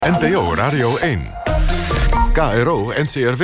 NPO Radio 1. KRO NCRW.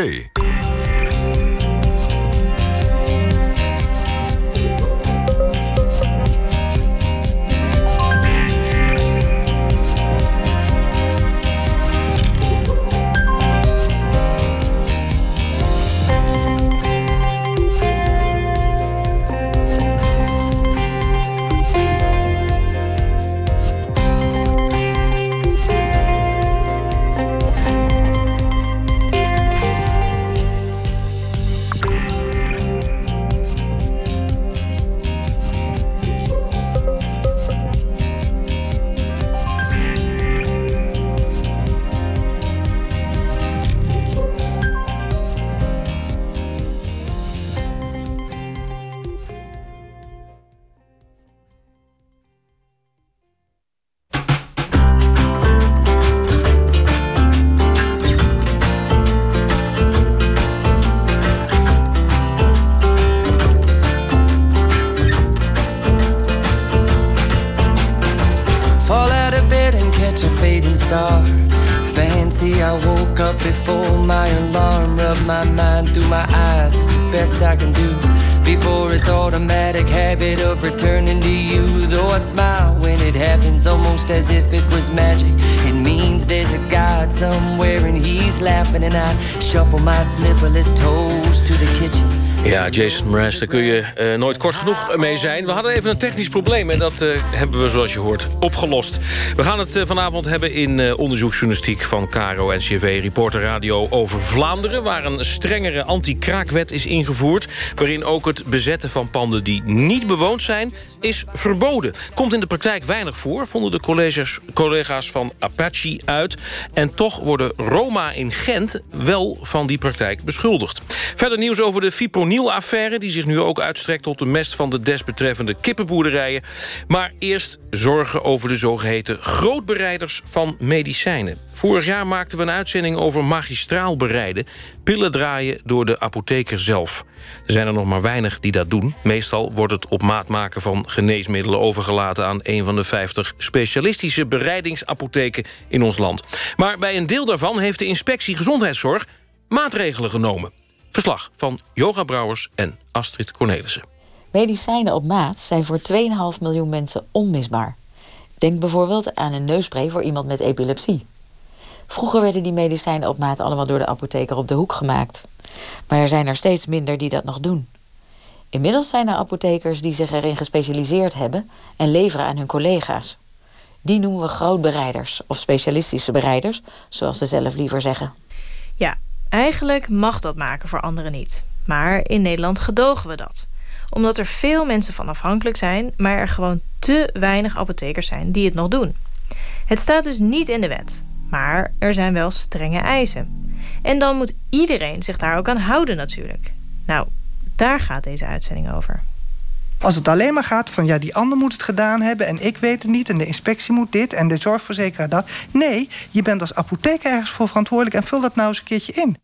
As if it was magic. It means there's a God somewhere and he's laughing and I shuffle my slipperless toes to the kitchen. Ja, Jason Mraz, daar kun je nooit kort genoeg mee zijn. We hadden even een technisch probleem en dat hebben we, zoals je hoort, opgelost. We gaan het vanavond hebben in onderzoeksjournalistiek van KRO NCRW Reporter Radio over Vlaanderen, waar een strengere anti-kraakwet is ingevoerd, waarin ook het bezetten van panden die niet bewoond zijn, is verboden. Komt in de praktijk weinig voor, vonden de collega's van Apache uit. En toch worden Roma in Gent wel van die praktijk beschuldigd. Verder nieuws over de fipronil-affaire, die zich nu ook uitstrekt tot de mest van de desbetreffende kippenboerderijen. Maar eerst zorgen over de zogeheten grootbereiders van medicijnen. Vorig jaar maakten we een uitzending over magistraal bereiden, pillen draaien door de apotheker zelf. Er zijn er nog maar weinig die dat doen. Meestal wordt het op maat maken van geneesmiddelen overgelaten aan een van de 50 specialistische bereidingsapotheken in ons land. Maar bij een deel daarvan heeft de inspectie gezondheidszorg maatregelen genomen. Verslag van Yoga Brouwers en Astrid Cornelissen. Medicijnen op maat zijn voor 2,5 miljoen mensen onmisbaar. Denk bijvoorbeeld aan een neusspray voor iemand met epilepsie. Vroeger werden die medicijnen op maat allemaal door de apotheker op de hoek gemaakt. Maar er zijn er steeds minder die dat nog doen. Inmiddels zijn er apothekers die zich erin gespecialiseerd hebben en leveren aan hun collega's. Die noemen we grootbereiders of specialistische bereiders, zoals ze zelf liever zeggen. Ja, eigenlijk mag dat maken voor anderen niet. Maar in Nederland gedogen we dat. Omdat er veel mensen van afhankelijk zijn, maar er gewoon te weinig apothekers zijn die het nog doen. Het staat dus niet in de wet, maar er zijn wel strenge eisen. En dan moet iedereen zich daar ook aan houden natuurlijk. Nou, daar gaat deze uitzending over. Als het alleen maar gaat van ja, die ander moet het gedaan hebben en ik weet het niet en de inspectie moet dit en de zorgverzekeraar dat. Nee, je bent als apotheker ergens voor verantwoordelijk en vul dat nou eens een keertje in.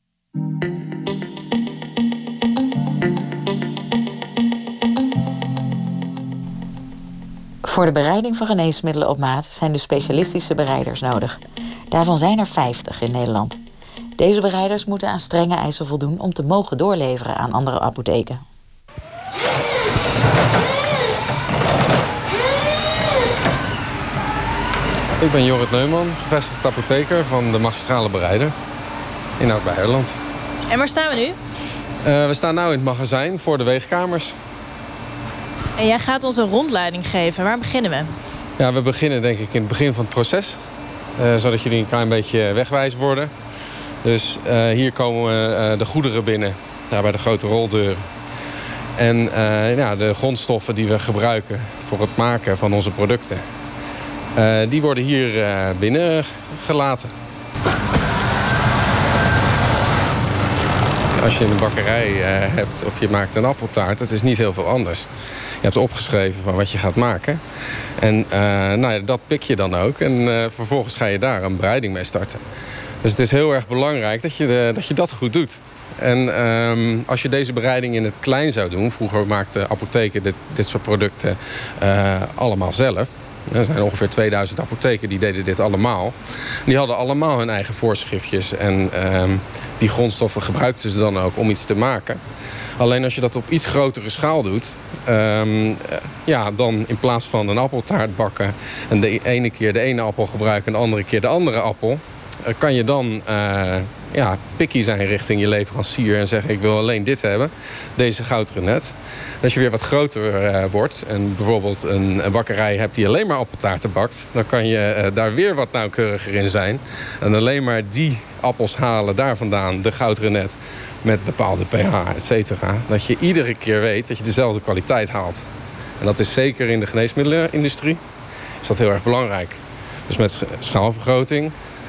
Voor de bereiding van geneesmiddelen op maat zijn dus specialistische bereiders nodig. Daarvan zijn er 50 in Nederland. Deze bereiders moeten aan strenge eisen voldoen om te mogen doorleveren aan andere apotheken. Ik ben Jorrit Neumann, gevestigd apotheker van de magistrale bereider in Oud-Beierland. En waar staan we nu? We staan nu in het magazijn voor de weegkamers. En jij gaat ons een rondleiding geven. Waar beginnen we? Ja, we beginnen denk ik in het begin van het proces. Zodat jullie een klein beetje wegwijs worden. Dus hier komen de goederen binnen, daar bij de grote roldeuren. En ja, de grondstoffen die we gebruiken voor het maken van onze producten, die worden hier binnen gelaten. Als je een bakkerij hebt of je maakt een appeltaart, het is niet heel veel anders. Je hebt opgeschreven van wat je gaat maken. En nou ja, dat pik je dan ook. En vervolgens ga je daar een bereiding mee starten. Dus het is heel erg belangrijk dat je dat goed doet. En als je deze bereiding in het klein zou doen, vroeger maakten apotheken dit soort producten allemaal zelf. Er zijn ongeveer 2000 apotheken die deden dit allemaal. Die hadden allemaal hun eigen voorschriftjes. En die grondstoffen gebruikten ze dan ook om iets te maken. Alleen als je dat op iets grotere schaal doet... dan in plaats van een appeltaart bakken... en de ene keer de ene appel gebruiken en de andere keer de andere appel... kan je dan picky zijn richting je leverancier... en zeggen, ik wil alleen dit hebben, deze goudrenet. Als je weer wat groter wordt... en bijvoorbeeld een bakkerij hebt die alleen maar appeltaarten bakt... dan kan je daar weer wat nauwkeuriger in zijn. En alleen maar die appels halen daar vandaan, de goudrenet... met bepaalde pH, et cetera. Dat je iedere keer weet dat je dezelfde kwaliteit haalt. En dat is zeker in de geneesmiddelenindustrie is dat heel erg belangrijk. Dus met schaalvergroting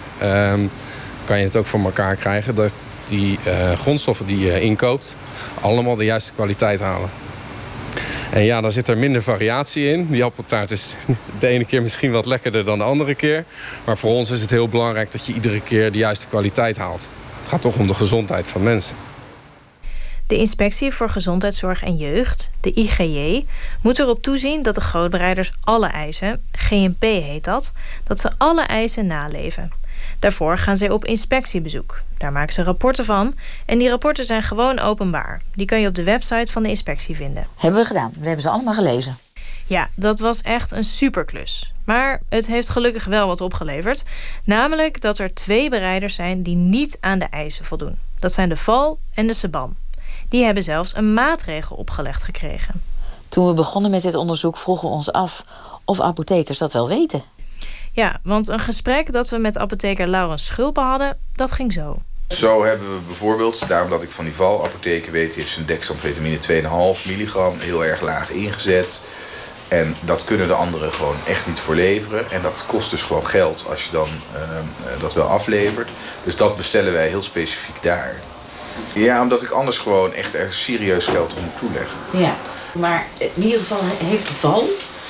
kan je het ook voor elkaar krijgen... dat die grondstoffen die je inkoopt allemaal de juiste kwaliteit halen. En ja, dan zit er minder variatie in. Die appeltaart is de ene keer misschien wat lekkerder dan de andere keer. Maar voor ons is het heel belangrijk dat je iedere keer de juiste kwaliteit haalt. Het gaat toch om de gezondheid van mensen. De Inspectie voor Gezondheidszorg en Jeugd, de IGJ... moet erop toezien dat de grootbereiders alle eisen, GMP heet dat ze alle eisen naleven. Daarvoor gaan zij op inspectiebezoek. Daar maken ze rapporten van. En die rapporten zijn gewoon openbaar. Die kan je op de website van de inspectie vinden. Hebben we gedaan. We hebben ze allemaal gelezen. Ja, dat was echt een superklus. Maar het heeft gelukkig wel wat opgeleverd. Namelijk dat er 2 bereiders zijn die niet aan de eisen voldoen. Dat zijn de Val en de Seban. Die hebben zelfs een maatregel opgelegd gekregen. Toen we begonnen met dit onderzoek vroegen we ons af of apothekers dat wel weten. Ja, want een gesprek dat we met apotheker Laurens Schulpen hadden, dat ging zo. Zo hebben we bijvoorbeeld, daarom dat ik van die Val-apotheken weet... die heeft zijn dexamfetamine 2,5 milligram heel erg laag ingezet. En dat kunnen de anderen gewoon echt niet voor leveren. En dat kost dus gewoon geld als je dan dat wel aflevert. Dus dat bestellen wij heel specifiek daar. Ja, omdat ik anders gewoon echt er serieus geld op moet toeleggen. Ja, maar in ieder geval heeft de Val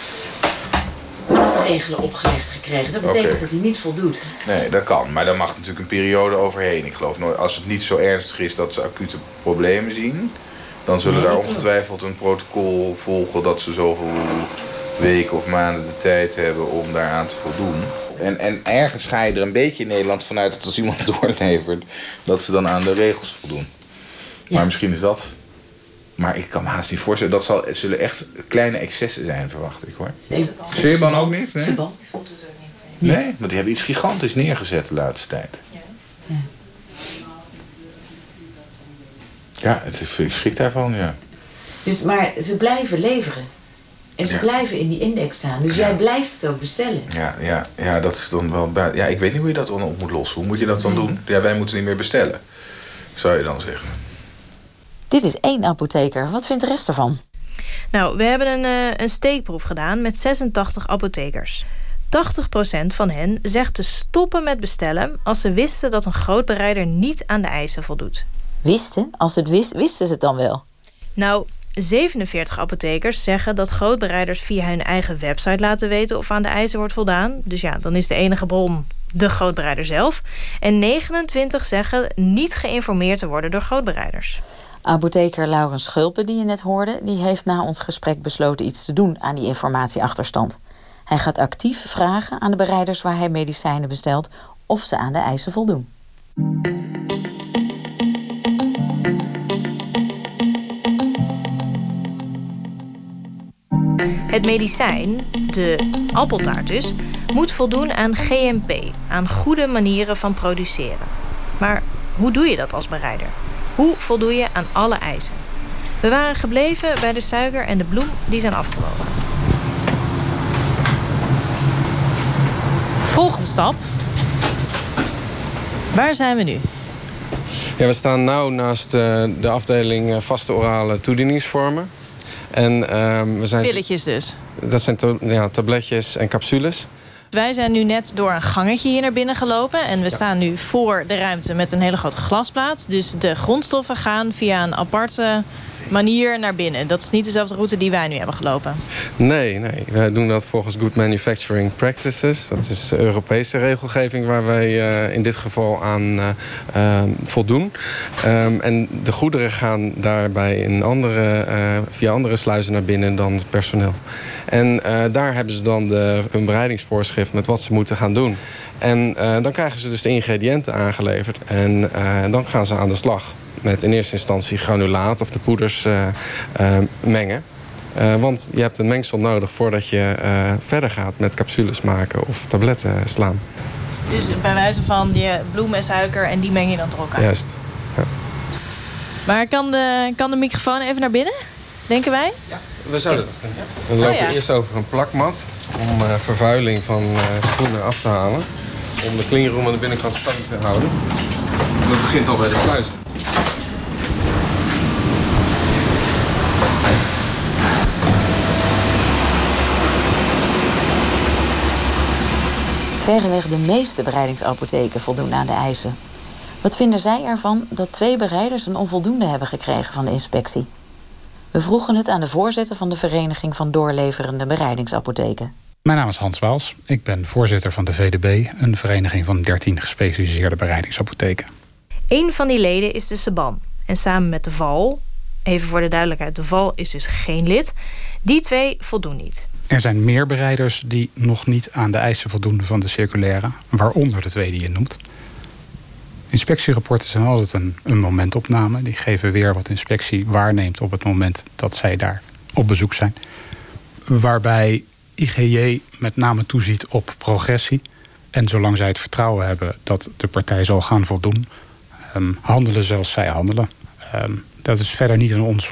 maatregelen opgelegd gekregen. Dat betekent dat hij niet voldoet. Nee, dat kan. Maar daar mag natuurlijk een periode overheen. Ik geloof nooit, als het niet zo ernstig is dat ze acute problemen zien... dan zullen daar ongetwijfeld een protocol volgen... dat ze zoveel weken of maanden de tijd hebben om daaraan te voldoen. En ergens ga je er een beetje in Nederland vanuit dat als iemand doorlevert... dat ze dan aan de regels voldoen. Ja. Maar misschien is dat... Maar ik kan me haast niet voorstellen. Dat zullen echt kleine excessen zijn, verwacht ik, hoor. Seban ook niet? Nee? Seban? Nee, want die hebben iets gigantisch neergezet de laatste tijd. Ja, ik schrik daarvan, ja. Dus, maar ze blijven leveren. En ze blijven in die index staan. Dus jij blijft het ook bestellen. Ja, dat is dan wel... Ja, ik weet niet hoe je dat dan op moet lossen. Hoe moet je dat dan doen? Ja, wij moeten niet meer bestellen. Zou je dan zeggen. Dit is 1 apotheker. Wat vindt de rest ervan? Nou, we hebben een steekproef gedaan met 86 apothekers. 80% van hen zegt te stoppen met bestellen... als ze wisten dat een grootbereider niet aan de eisen voldoet. Wisten? Als ze het wisten ze het dan wel? Nou, 47 apothekers zeggen dat grootbereiders via hun eigen website laten weten of aan de eisen wordt voldaan. Dus ja, dan is de enige bron de grootbereider zelf. En 29 zeggen niet geïnformeerd te worden door grootbereiders. Apotheker Laurens Schulpen, die je net hoorde, die heeft na ons gesprek besloten iets te doen aan die informatieachterstand. Hij gaat actief vragen aan de bereiders waar hij medicijnen bestelt of ze aan de eisen voldoen. Het medicijn, de appeltaart dus, moet voldoen aan GMP, aan goede manieren van produceren. Maar hoe doe je dat als bereider? Hoe voldoe je aan alle eisen? We waren gebleven bij de suiker en de bloem die zijn afgewogen. Volgende stap. Waar zijn we nu? Ja, we staan nu naast de afdeling vaste orale toedieningsvormen. En, we zijn... Pilletjes dus? Dat zijn tabletjes en capsules. Wij zijn nu net door een gangetje hier naar binnen gelopen. En we staan nu voor de ruimte met een hele grote glasplaat. Dus de grondstoffen gaan via een aparte manier naar binnen. Dat is niet dezelfde route die wij nu hebben gelopen. Nee. Wij doen dat volgens Good Manufacturing Practices. Dat is Europese regelgeving waar wij in dit geval aan voldoen. En de goederen gaan daarbij via andere sluizen naar binnen dan het personeel. En daar hebben ze dan hun bereidingsvoorschrift met wat ze moeten gaan doen. En dan krijgen ze dus de ingrediënten aangeleverd. En dan gaan ze aan de slag met in eerste instantie granulaat of de poeders mengen. Want je hebt een mengsel nodig voordat je verder gaat met capsules maken of tabletten slaan. Dus bij wijze van je bloem en suiker en die meng je dan door elkaar? Juist. Ja. Maar kan de microfoon even naar binnen, denken wij? Ja, we zouden dat kunnen. Ja. We lopen eerst over een plakmat om vervuiling van schoenen af te halen. Om de cleanroom aan de binnenkant stand te houden. En dat begint al bij de sluizen. Verreweg de meeste bereidingsapotheken voldoen aan de eisen. Wat vinden zij ervan dat 2 bereiders een onvoldoende hebben gekregen van de inspectie? We vroegen het aan de voorzitter van de Vereniging van Doorleverende Bereidingsapotheken. Mijn naam is Hans Waals. Ik ben voorzitter van de VDB, een vereniging van 13 gespecialiseerde bereidingsapotheken. Eén van die leden is de Seban. En samen met de VAL, even voor de duidelijkheid, de VAL is dus geen lid. Die 2 voldoen niet. Er zijn meer bereiders die nog niet aan de eisen voldoen van de circulaire, waaronder de 2 die je noemt. Inspectierapporten zijn altijd een momentopname. Die geven weer wat de inspectie waarneemt op het moment dat zij daar op bezoek zijn. Waarbij IGJ met name toeziet op progressie. En zolang zij het vertrouwen hebben dat de partij zal gaan voldoen, handelen zoals zij handelen. Dat is verder niet aan ons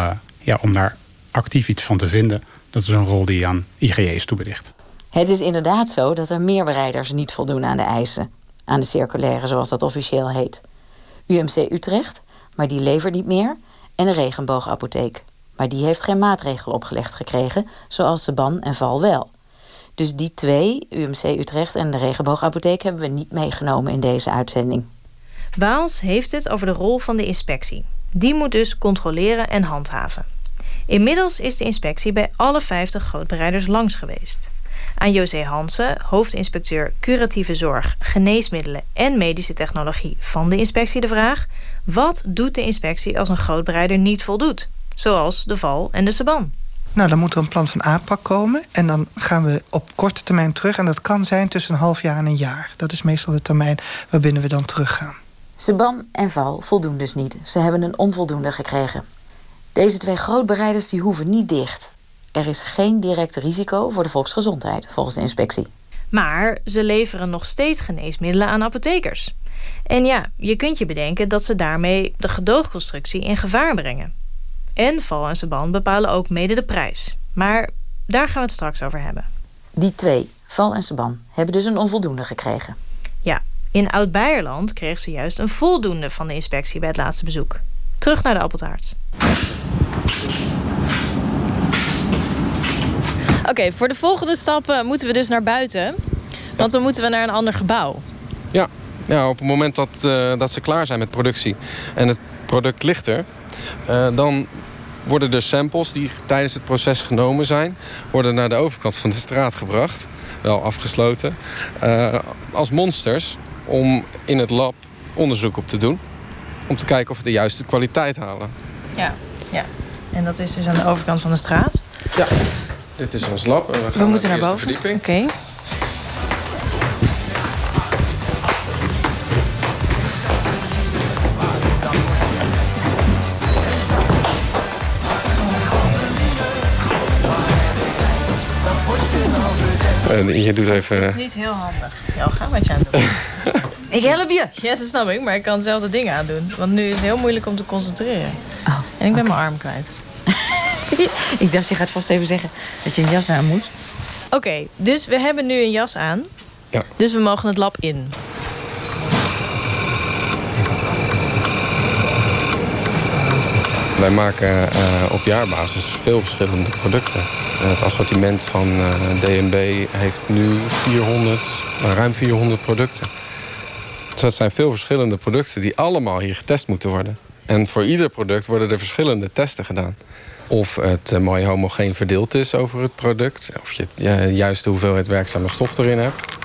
om daar actief iets van te vinden. Dat is een rol die aan IGJ is toebedicht. Het is inderdaad zo dat er meer bereiders niet voldoen aan de eisen. Aan de circulaire, zoals dat officieel heet. UMC Utrecht, maar die levert niet meer. En de Regenboogapotheek. Maar die heeft geen maatregel opgelegd gekregen, zoals Seban en VAL wel. Dus die 2, UMC Utrecht en de Regenboogapotheek, hebben we niet meegenomen in deze uitzending. Waals heeft het over de rol van de inspectie. Die moet dus controleren en handhaven. Inmiddels is de inspectie bij alle 50 grootbereiders langs geweest. Aan José Hansen, hoofdinspecteur curatieve zorg, geneesmiddelen en medische technologie van de inspectie de vraag: wat doet de inspectie als een grootbereider niet voldoet? Zoals de VAL en de Seban. Nou, dan moet er een plan van aanpak komen. En dan gaan we op korte termijn terug. En dat kan zijn tussen een half jaar en een jaar. Dat is meestal de termijn waarbinnen we dan teruggaan. Seban en VAL voldoen dus niet. Ze hebben een onvoldoende gekregen. Deze 2 grootbereiders die hoeven niet dicht. Er is geen direct risico voor de volksgezondheid, volgens de inspectie. Maar ze leveren nog steeds geneesmiddelen aan apothekers. En ja, je kunt je bedenken dat ze daarmee de gedoogconstructie in gevaar brengen. En VAL en Seban bepalen ook mede de prijs. Maar daar gaan we het straks over hebben. Die 2, VAL en Seban, hebben dus een onvoldoende gekregen. Ja, in Oud-Beierland kreeg ze juist een voldoende van de inspectie bij het laatste bezoek. Terug naar de appeltaart. Oké, voor de volgende stap moeten we dus naar buiten. Want dan moeten we naar een ander gebouw. Ja, op het moment dat ze klaar zijn met productie en het product ligt er, dan worden de samples die tijdens het proces genomen zijn, worden naar de overkant van de straat gebracht. Wel afgesloten. Als monsters om in het lab onderzoek op te doen. Om te kijken of we de juiste kwaliteit halen. Ja. En dat is dus aan de overkant van de straat? Ja. Dit is ons lab. We moeten naar boven. Oké. Je doet even. Dat is niet heel handig. Jelga, wat je aan het doen. Ik help je. Ja, dat snap ik, maar ik kan zelf de dingen aandoen. Want nu is het heel moeilijk om te concentreren. Oh, en ik ben mijn arm kwijt. Ik dacht, je gaat vast even zeggen dat je een jas aan moet. Oké, dus we hebben nu een jas aan. Ja. Dus we mogen het lab in. Wij maken op jaarbasis veel verschillende producten. Het assortiment van DNB heeft nu ruim 400 producten. Dus dat zijn veel verschillende producten die allemaal hier getest moeten worden. En voor ieder product worden er verschillende testen gedaan. Of het mooi homogeen verdeeld is over het product. Of je de juiste hoeveelheid werkzame stof erin hebt.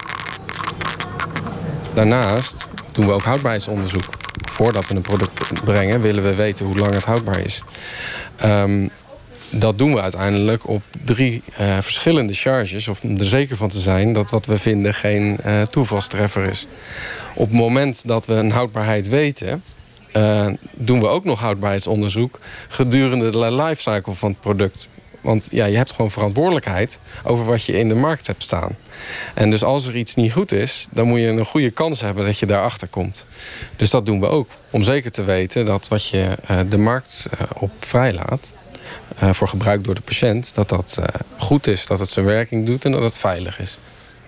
Daarnaast doen we ook houdbaarheidsonderzoek. Voordat we een product brengen willen we weten hoe lang het houdbaar is. Dat doen we uiteindelijk op 3 verschillende charges. Of om er zeker van te zijn dat wat we vinden geen toevalstreffer is. Op het moment dat we een houdbaarheid weten, doen we ook nog houdbaarheidsonderzoek gedurende de lifecycle van het product. Want je hebt gewoon verantwoordelijkheid over wat je in de markt hebt staan. En dus als er iets niet goed is, dan moet je een goede kans hebben dat je daarachter komt. Dus dat doen we ook. Om zeker te weten dat wat je de markt op vrijlaat, voor gebruik door de patiënt, dat goed is, dat het zijn werking doet en dat het veilig is.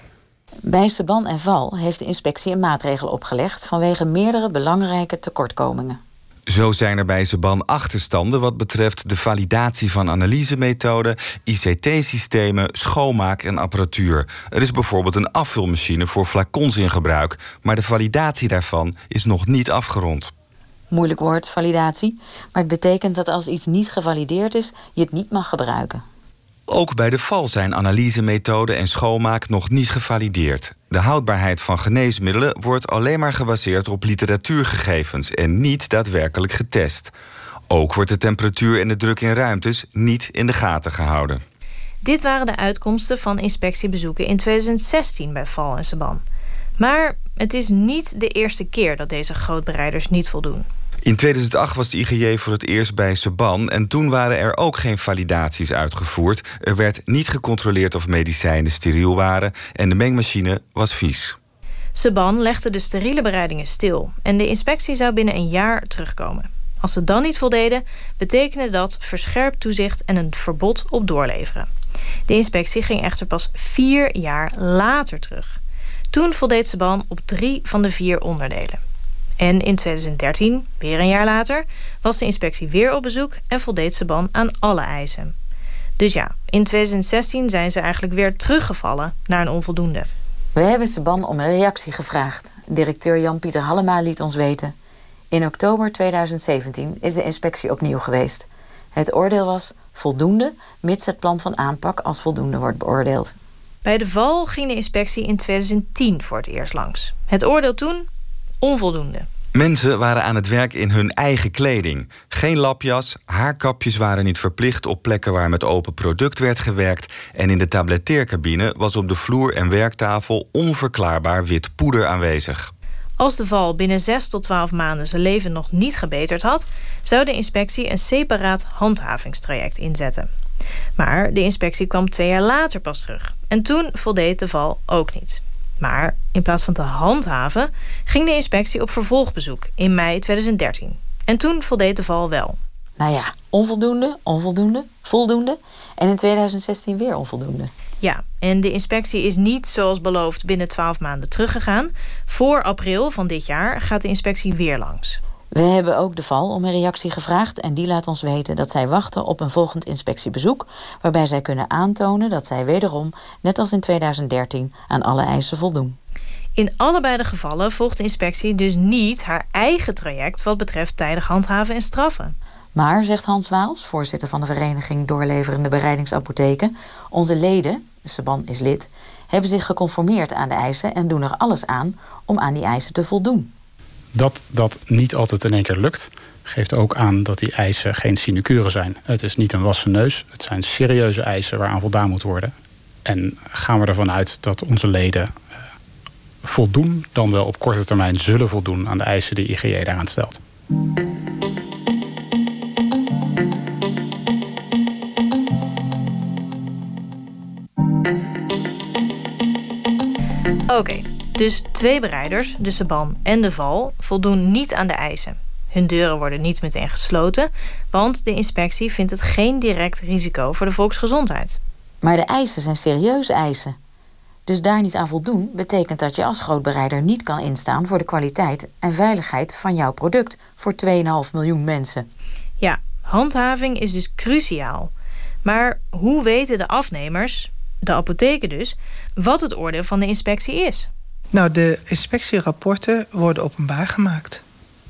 Bij Seban en Val heeft de inspectie een maatregel opgelegd vanwege meerdere belangrijke tekortkomingen. Zo zijn er bij Seban achterstanden wat betreft de validatie van analysemethoden, ICT-systemen, schoonmaak en apparatuur. Er is bijvoorbeeld een afvulmachine voor flacons in gebruik, maar de validatie daarvan is nog niet afgerond. Moeilijk woord, validatie, maar het betekent dat als iets niet gevalideerd is, je het niet mag gebruiken. Ook bij de Val zijn analysemethoden en schoonmaak nog niet gevalideerd. De houdbaarheid van geneesmiddelen wordt alleen maar gebaseerd op literatuurgegevens en niet daadwerkelijk getest. Ook wordt de temperatuur en de druk in ruimtes niet in de gaten gehouden. Dit waren de uitkomsten van inspectiebezoeken in 2016 bij Val en Seban. Maar het is niet de eerste keer dat deze grootbereiders niet voldoen. In 2008 was de IGJ voor het eerst bij Seban en toen waren er ook geen validaties uitgevoerd. Er werd niet gecontroleerd of medicijnen steriel waren en de mengmachine was vies. Seban legde de steriele bereidingen stil en de inspectie zou binnen een jaar terugkomen. Als ze dan niet voldeden, betekende dat verscherpt toezicht en een verbod op doorleveren. De inspectie ging echter pas 4 jaar later terug. Toen voldeed Seban op 3 van de 4 onderdelen. En in 2013, weer een jaar later, was de inspectie weer op bezoek en voldeed Seban aan alle eisen. Dus ja, in 2016 zijn ze eigenlijk weer teruggevallen naar een onvoldoende. We hebben Seban om een reactie gevraagd. Directeur Jan-Pieter Hallema liet ons weten. In oktober 2017 is de inspectie opnieuw geweest. Het oordeel was voldoende, mits het plan van aanpak als voldoende wordt beoordeeld. Bij de Val ging de inspectie in 2010 voor het eerst langs. Het oordeel toen? Onvoldoende. Mensen waren aan het werk in hun eigen kleding. Geen lapjas, haarkapjes waren niet verplicht op plekken waar met open product werd gewerkt en in de tabletteercabine was op de vloer en werktafel onverklaarbaar wit poeder aanwezig. Als de Val binnen 6 tot 12 maanden zijn leven nog niet gebeterd had, zou de inspectie een separaat handhavingstraject inzetten. Maar de inspectie kwam 2 jaar later pas terug. En toen voldeed de Val ook niet. Maar in plaats van te handhaven, ging de inspectie op vervolgbezoek in mei 2013. En toen voldeed de Val wel. Nou ja, onvoldoende, voldoende en in 2016 weer onvoldoende. Ja, en de inspectie is niet zoals beloofd binnen 12 maanden teruggegaan. Voor april van dit jaar gaat de inspectie weer langs. We hebben ook de Val om een reactie gevraagd en die laat ons weten dat zij wachten op een volgend inspectiebezoek, waarbij zij kunnen aantonen dat zij wederom, net als in 2013, aan alle eisen voldoen. In allebei de gevallen volgt de inspectie dus niet haar eigen traject wat betreft tijdig handhaven en straffen. Maar, zegt Hans Waals, voorzitter van de vereniging Doorleverende Bereidingsapotheken, onze leden, Seban is lid, hebben zich geconformeerd aan de eisen en doen er alles aan om aan die eisen te voldoen. Dat niet altijd in één keer lukt, geeft ook aan dat die eisen geen sinecure zijn. Het is niet een wassen neus, het zijn serieuze eisen waaraan voldaan moet worden. En gaan we ervan uit dat onze leden voldoen, dan wel op korte termijn zullen voldoen aan de eisen die IGJ daaraan stelt. Oké, dus 2 bereiders, de Seban en de Val, voldoen niet aan de eisen. Hun deuren worden niet meteen gesloten, want de inspectie vindt het geen direct risico voor de volksgezondheid. Maar de eisen zijn serieuze eisen. Dus daar niet aan voldoen betekent dat je als grootbereider niet kan instaan voor de kwaliteit en veiligheid van jouw product voor 2,5 miljoen mensen. Ja, handhaving is dus cruciaal. Maar hoe weten de afnemers, de apotheken dus, wat het oordeel van de inspectie is? Nou, de inspectierapporten worden openbaar gemaakt.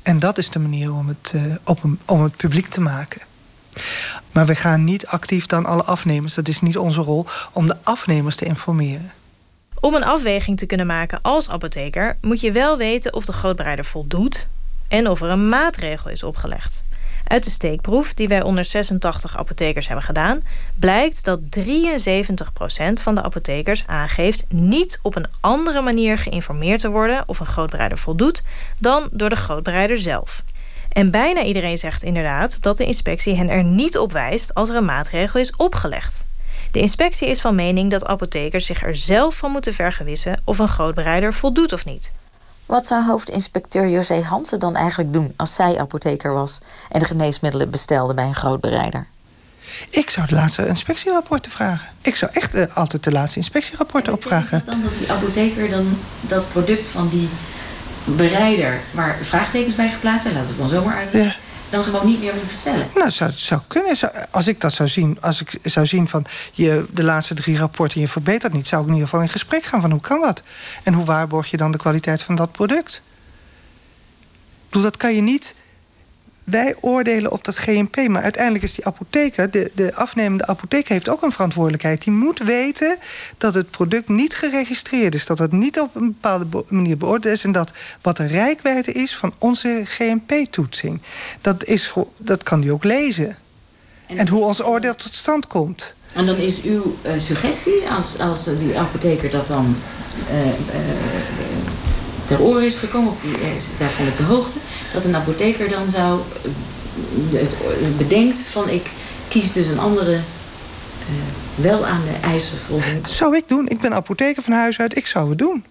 En dat is de manier om het publiek te maken. Maar we gaan niet actief dan alle afnemers, dat is niet onze rol, om de afnemers te informeren. Om een afweging te kunnen maken als apotheker moet je wel weten of de grootbereider voldoet en of er een maatregel is opgelegd. Uit de steekproef die wij onder 86 apothekers hebben gedaan, blijkt dat 73% van de apothekers aangeeft niet op een andere manier geïnformeerd te worden of een grootbereider voldoet dan door de grootbereider zelf. En bijna iedereen zegt inderdaad dat de inspectie hen er niet op wijst als er een maatregel is opgelegd. De inspectie is van mening dat apothekers zich er zelf van moeten vergewissen of een grootbereider voldoet of niet. Wat zou hoofdinspecteur José Hansen dan eigenlijk doen als zij apotheker was en de geneesmiddelen bestelde bij een grootbereider? Ik zou de laatste inspectierapporten vragen. Ik zou echt altijd de laatste inspectierapporten opvragen. Dan dat die apotheker dan dat product van die bereider waar vraagtekens bij geplaatst zijn, laten we het dan zomaar uitleggen, dan gewoon niet meer moet bestellen. Nou, zou kunnen. Als ik dat zou zien, als ik zou zien van de laatste 3 rapporten je verbetert niet, zou ik in ieder geval in gesprek gaan van hoe kan dat? En hoe waarborg je dan de kwaliteit van dat product? Ik bedoel, dat kan je niet. Wij oordelen op dat GMP, maar uiteindelijk is die apotheker, de afnemende apotheker heeft ook een verantwoordelijkheid. Die moet weten dat het product niet geregistreerd is, dat het niet op een bepaalde manier beoordeeld is en dat wat de reikwijdte is van onze GMP-toetsing. Dat kan die ook lezen. En hoe ons oordeel tot stand komt. En dan is uw suggestie, als die apotheker dat dan ter oren is gekomen, of die is daarvan op de hoogte, dat een apotheker dan zou bedenkt van ik kies dus een andere wel aan de eisen voldoen. Zou ik doen. Ik ben apotheker van huis uit. Ik zou het doen.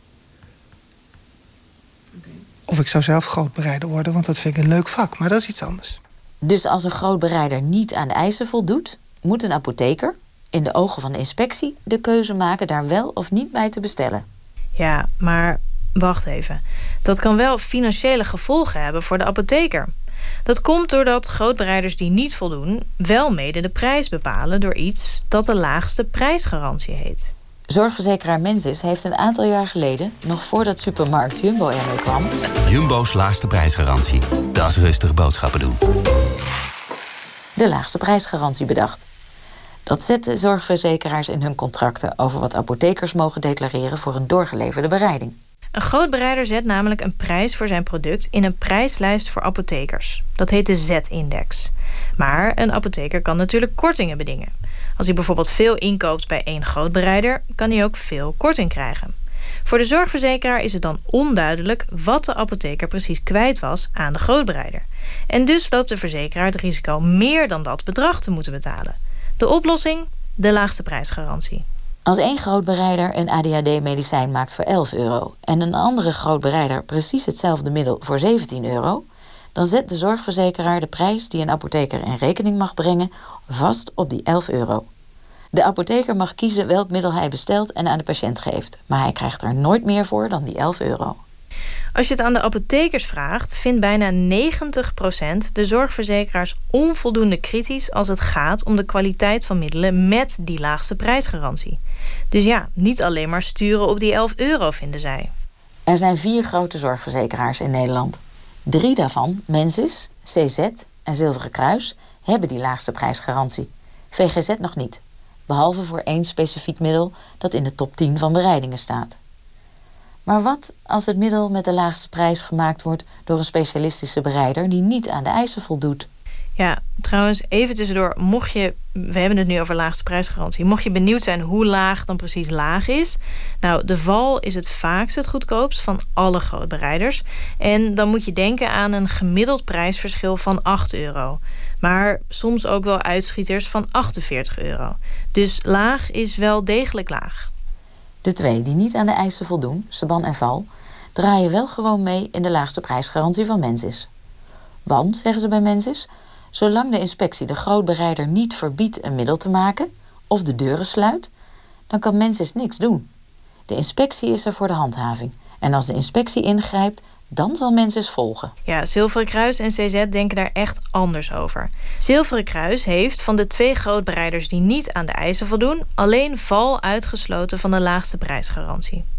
Okay. Of ik zou zelf grootbereider worden, want dat vind ik een leuk vak. Maar dat is iets anders. Dus als een grootbereider niet aan de eisen voldoet, moet een apotheker in de ogen van de inspectie de keuze maken daar wel of niet bij te bestellen. Ja, maar wacht even. Dat kan wel financiële gevolgen hebben voor de apotheker. Dat komt doordat grootbereiders die niet voldoen wel mede de prijs bepalen door iets dat de laagste prijsgarantie heet. Zorgverzekeraar Mensis heeft een aantal jaar geleden, nog voordat supermarkt Jumbo ermee kwam, Jumbo's laagste prijsgarantie. Dat is rustig boodschappen doen. De laagste prijsgarantie bedacht. Dat zetten zorgverzekeraars in hun contracten over wat apothekers mogen declareren voor een doorgeleverde bereiding. Een grootbereider zet namelijk een prijs voor zijn product in een prijslijst voor apothekers. Dat heet de Z-index. Maar een apotheker kan natuurlijk kortingen bedingen. Als hij bijvoorbeeld veel inkoopt bij één grootbereider, kan hij ook veel korting krijgen. Voor de zorgverzekeraar is het dan onduidelijk wat de apotheker precies kwijt was aan de grootbereider. En dus loopt de verzekeraar het risico meer dan dat bedrag te moeten betalen. De oplossing? De laagste prijsgarantie. Als één grootbereider een ADHD-medicijn maakt voor €11 en een andere grootbereider precies hetzelfde middel voor €17, dan zet de zorgverzekeraar de prijs die een apotheker in rekening mag brengen vast op die €11. De apotheker mag kiezen welk middel hij bestelt en aan de patiënt geeft, maar hij krijgt er nooit meer voor dan die €11. Als je het aan de apothekers vraagt, vindt bijna 90% de zorgverzekeraars onvoldoende kritisch als het gaat om de kwaliteit van middelen met die laagste prijsgarantie. Dus ja, niet alleen maar sturen op die €11 vinden zij. Er zijn 4 grote zorgverzekeraars in Nederland. 3 daarvan, Mensis, CZ en Zilveren Kruis, hebben die laagste prijsgarantie. VGZ nog niet, behalve voor 1 specifiek middel dat in de top 10 van bereidingen staat. Maar wat als het middel met de laagste prijs gemaakt wordt door een specialistische bereider die niet aan de eisen voldoet? Ja, trouwens, even tussendoor, we hebben het nu over laagste prijsgarantie. Mocht je benieuwd zijn hoe laag dan precies laag is, nou, de Val is het vaakst het goedkoopst van alle grootbereiders. En dan moet je denken aan een gemiddeld prijsverschil van €8. Maar soms ook wel uitschieters van €48. Dus laag is wel degelijk laag. De 2 die niet aan de eisen voldoen, Seban en Val, draaien wel gewoon mee in de laagste prijsgarantie van Mensis. Want, zeggen ze bij Mensis, zolang de inspectie de grootbereider niet verbiedt een middel te maken of de deuren sluit, dan kan Mensis niks doen. De inspectie is er voor de handhaving. En als de inspectie ingrijpt, dan zal Mensis volgen. Ja, Zilveren Kruis en CZ denken daar echt anders over. Zilveren Kruis heeft van de 2 grootbereiders die niet aan de eisen voldoen, alleen Val uitgesloten van de laagste prijsgarantie.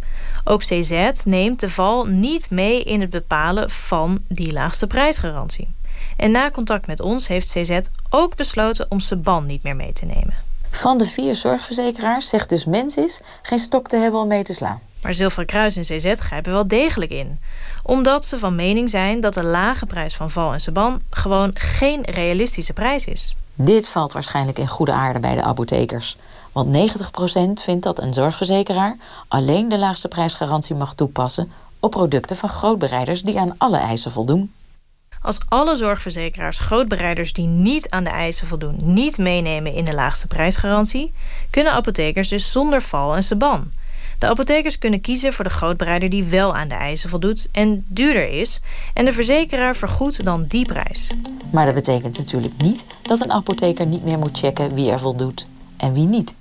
Ook CZ neemt de val niet mee in het bepalen van die laagste prijsgarantie. En na contact met ons heeft CZ ook besloten om Seban niet meer mee te nemen. Van de 4 zorgverzekeraars zegt dus Mensis geen stok te hebben om mee te slaan. Maar Zilveren Kruis en CZ grijpen wel degelijk in. Omdat ze van mening zijn dat de lage prijs van Val en Seban gewoon geen realistische prijs is. Dit valt waarschijnlijk in goede aarde bij de apothekers. Want 90% vindt dat een zorgverzekeraar alleen de laagste prijsgarantie mag toepassen op producten van grootbereiders die aan alle eisen voldoen. Als alle zorgverzekeraars grootbereiders die niet aan de eisen voldoen niet meenemen in de laagste prijsgarantie, kunnen apothekers dus zonder Val en Seban. De apothekers kunnen kiezen voor de grootbereider die wel aan de eisen voldoet en duurder is, en de verzekeraar vergoedt dan die prijs. Maar dat betekent natuurlijk niet dat een apotheker niet meer moet checken wie er voldoet en wie niet.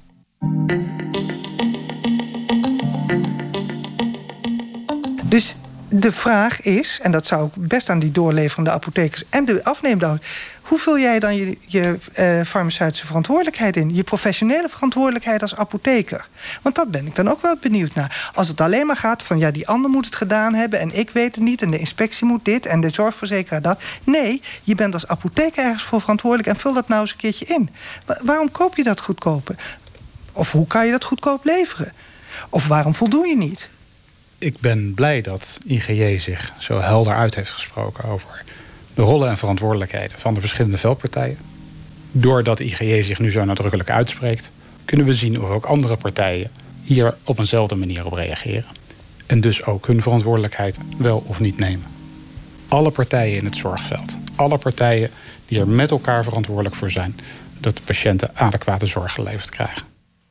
Dus de vraag is, en dat zou ik best aan die doorleverende apothekers en de afneemder, hoe vul jij dan je farmaceutische verantwoordelijkheid in? Je professionele verantwoordelijkheid als apotheker? Want dat ben ik dan ook wel benieuwd naar. Als het alleen maar gaat van, ja, die ander moet het gedaan hebben en ik weet het niet en de inspectie moet dit en de zorgverzekeraar dat. Nee, je bent als apotheker ergens voor verantwoordelijk en vul dat nou eens een keertje in. Waarom koop je dat goedkoper? Of hoe kan je dat goedkoop leveren? Of waarom voldoe je niet? Ik ben blij dat IGJ zich zo helder uit heeft gesproken over de rollen en verantwoordelijkheden van de verschillende veldpartijen. Doordat IGJ zich nu zo nadrukkelijk uitspreekt, kunnen we zien of ook andere partijen hier op eenzelfde manier op reageren. En dus ook hun verantwoordelijkheid wel of niet nemen. Alle partijen in het zorgveld, alle partijen die er met elkaar verantwoordelijk voor zijn dat de patiënten adequate zorg geleverd krijgen.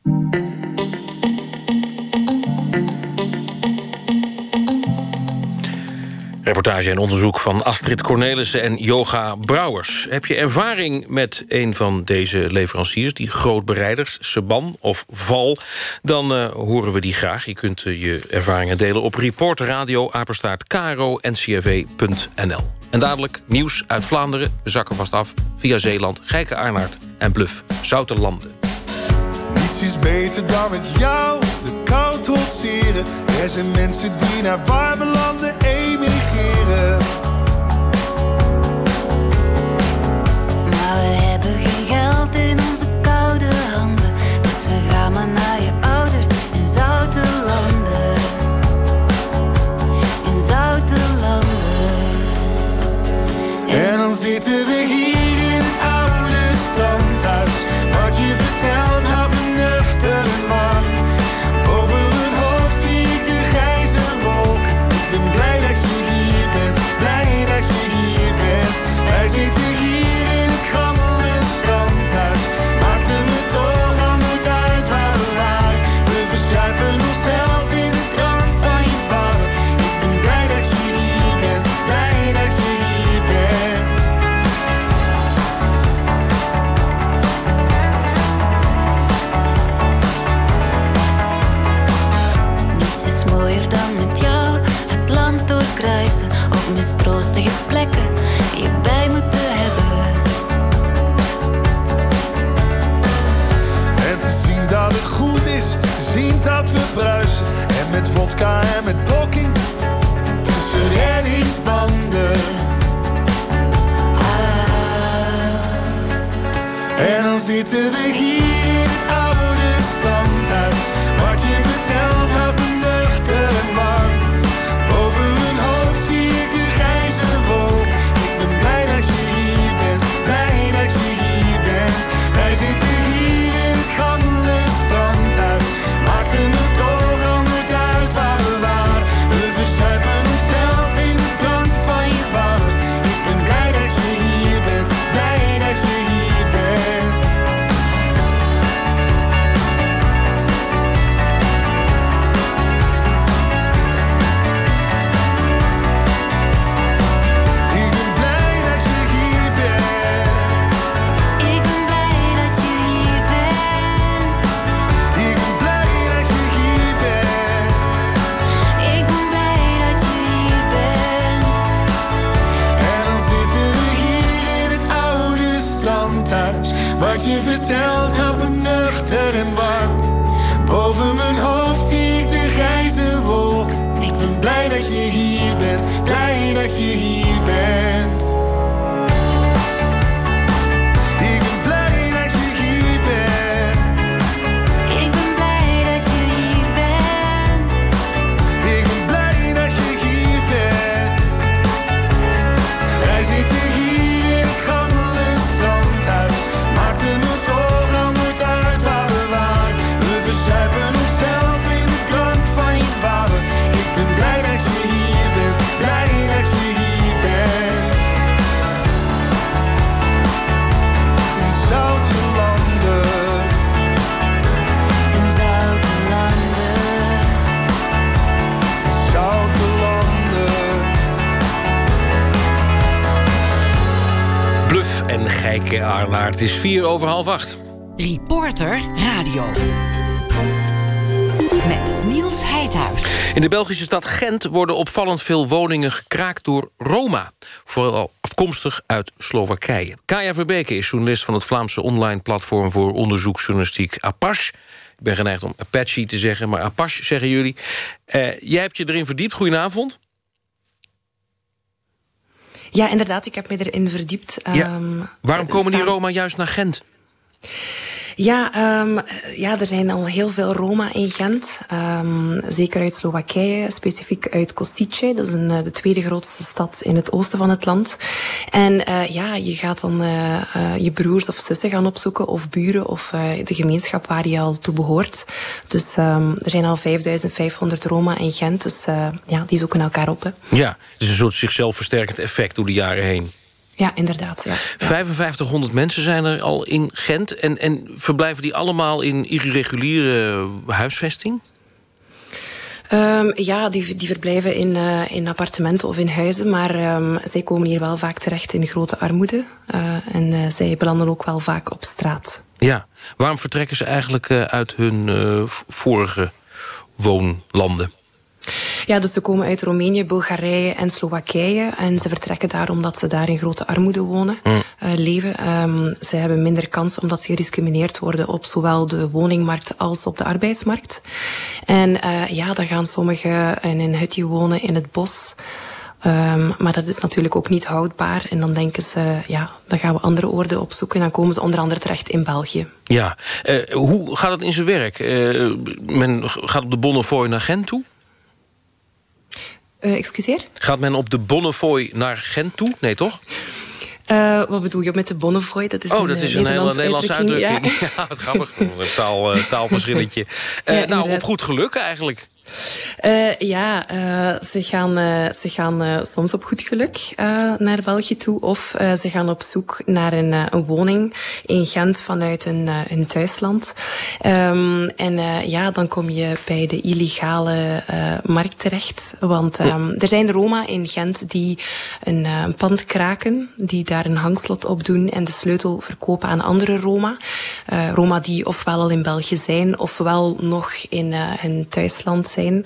Reportage en onderzoek van Astrid Cornelissen en Yoga Brouwers. Heb je ervaring met een van deze leveranciers, die grootbereiders, Seban of Val, dan horen we die graag. Je kunt je ervaringen delen op reporterradio@kro-ncrv.nl. En dadelijk nieuws uit Vlaanderen. We zakken vast af via Zeeland, Gijke-Arnaert en Bluff, Zoutelanden. Niets is beter dan met jou de kou trotseren. Er zijn mensen die naar warme landen emigreren. Maar we hebben geen geld in onze koude handen. Dus we gaan maar naar je ouders in zoute landen. In zoute landen. En dan zitten we hier in het oude standhuis. Wat je vertelt houdt me nuchter en warm. Over mijn hoofd zie ik de grijze wolken. Ik ben blij dat je hier bent, blij dat je hier bent. Wij zitten hier in het gammele strandhuis. Maakt het me toch al nooit uit waar we waren. We verzuipen onszelf in de drank van je vader. Ik ben blij dat je hier bent, blij dat je hier bent. Mooier dan met jou het land doorkruisen. Op mistroostige plekken je bij moeten hebben. En te zien dat het goed is, te zien dat we bruisen. En met vodka en met blokking tussen reddingsbanden. En dan zitten we hier in het oude standhuis. Wat je vertelt houdt me nuchter en warm. Boven mijn hoofd zie ik de grijze wolk. Ik ben blij dat je hier bent, blij dat je hier bent. Wij zitten hier in het gammele strandhuis. Maakt het me toch al nooit uit waar we waren. We verzuipen onszelf in de drank van je vader. Ik ben blij dat je hier bent, blij dat je hier bent. dat je hier bent. Ik ben blij dat je hier bent. Ik ben blij dat je hier bent. Ik ben blij dat je hier bent. Wij zitten hier in het gammele strandhuis. Maakt het me toch al nooit uit waar we waren. We verzuipen onszelf in de drank van je vader. Ik ben blij dat je hier bent. Blij dat je hier bent. In zoute landen. In zoute landen. In zoute landen. Bluff en Gijke Arnaert. Het is 7:04. Reporter Radio. Met Niels Heidhuis. In de Belgische stad Gent worden opvallend veel woningen gekraakt door Roma. Vooral afkomstig uit Slowakije. Kaya Verbeke is journalist van het Vlaamse online platform voor onderzoeksjournalistiek Apache. Ik ben geneigd om Apache te zeggen, maar Apache zeggen jullie. Jij hebt je erin verdiept. Goedenavond. Ja, inderdaad, ik heb me erin verdiept. Waarom komen die Roma juist naar Gent? Ja, er zijn al heel veel Roma in Gent. Zeker uit Slowakije, specifiek uit Kosice. Dat is de tweede grootste stad in het oosten van het land. En je gaat dan je broers of zussen gaan opzoeken, of buren, of de gemeenschap waar je al toe behoort. Dus er zijn al 5500 Roma in Gent, dus die zoeken elkaar op. Hè. Ja, het is een soort zichzelf versterkend effect door de jaren heen. Ja, inderdaad. Ja. 5500 mensen zijn er al in Gent. En verblijven die allemaal in irreguliere huisvesting? Die verblijven in appartementen of in huizen. Maar zij komen hier wel vaak terecht in grote armoede. En zij belanden ook wel vaak op straat. Ja, waarom vertrekken ze eigenlijk uit hun vorige woonlanden? Ja, dus ze komen uit Roemenië, Bulgarije en Slowakije. En ze vertrekken daar omdat ze daar in grote armoede wonen, leven. Ze hebben minder kans omdat ze gediscrimineerd worden op zowel de woningmarkt als op de arbeidsmarkt. En dan gaan sommigen in een hutje wonen in het bos. Maar dat is natuurlijk ook niet houdbaar. En dan denken ze, dan gaan we andere oorden opzoeken. En dan komen ze onder andere terecht in België. Ja, hoe gaat het in zijn werk? Men gaat op de Bonnefoy naar Gent toe? Excuseer? Gaat men op de Bonnefoy naar Gent toe? Nee, toch? Wat bedoel je met de Bonnefoy? Dat is dat is een hele Nederlandse uitdrukking. Ja, wat grappig. Een taalverschilletje. Op goed geluk eigenlijk. Ze gaan soms op goed geluk naar België toe. Of ze gaan op zoek naar een woning in Gent vanuit hun thuisland. Dan kom je bij de illegale markt terecht. Want er zijn Roma in Gent die een pand kraken, die daar een hangslot op doen en de sleutel verkopen aan andere Roma. Roma die ofwel al in België zijn, ofwel nog in hun thuisland zijn.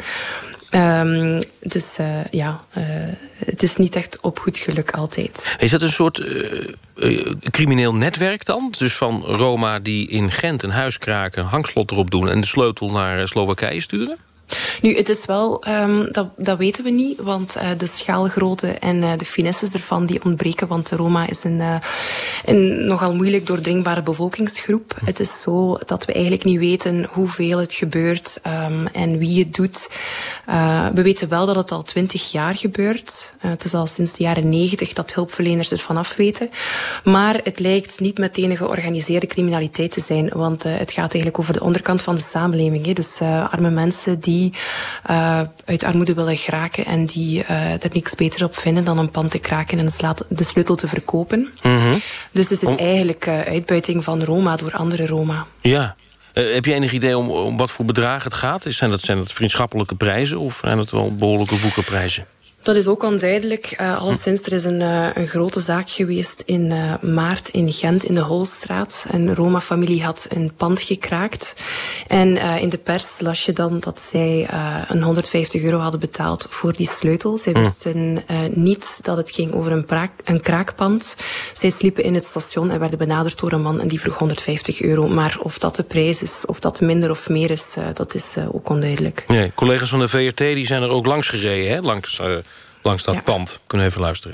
Het is niet echt op goed geluk altijd. Is dat een soort crimineel netwerk dan? Dus van Roma die in Gent een huis kraken, een hangslot erop doen en de sleutel naar Slowakije sturen? Nu, het is wel, dat weten we niet, want de schaalgrootte en de finesses ervan die ontbreken, want de Roma is een nogal moeilijk doordringbare bevolkingsgroep. Het is zo dat we eigenlijk niet weten hoeveel het gebeurt en wie het doet. We weten wel dat het al 20 jaar gebeurt. Het is al sinds de jaren 90 dat hulpverleners ervan af weten. Maar het lijkt niet meteen een georganiseerde criminaliteit te zijn, want het gaat eigenlijk over de onderkant van de samenleving. Hè. Dus arme mensen die uit armoede willen geraken en die er niks beter op vinden dan een pand te kraken en de sleutel te verkopen. Mm-hmm. Dus het is eigenlijk uitbuiting van Roma door andere Roma. Ja. Heb je enig idee om wat voor bedragen het gaat? Zijn dat vriendschappelijke prijzen of zijn het wel behoorlijke woekerprijzen? Dat is ook onduidelijk. Alleszins, er is een grote zaak geweest in maart in Gent, in de Holstraat. Een Roma-familie had een pand gekraakt. En in de pers las je dan dat zij €150 hadden betaald voor die sleutel. Zij wisten niet dat het ging over een kraakpand. Zij sliepen in het station en werden benaderd door een man en die vroeg €150. Maar of dat de prijs is, of dat minder of meer is, dat is ook onduidelijk. Nee, collega's van de VRT die zijn er ook langs gereden, hè? langs dat pand. Kunnen we even luisteren.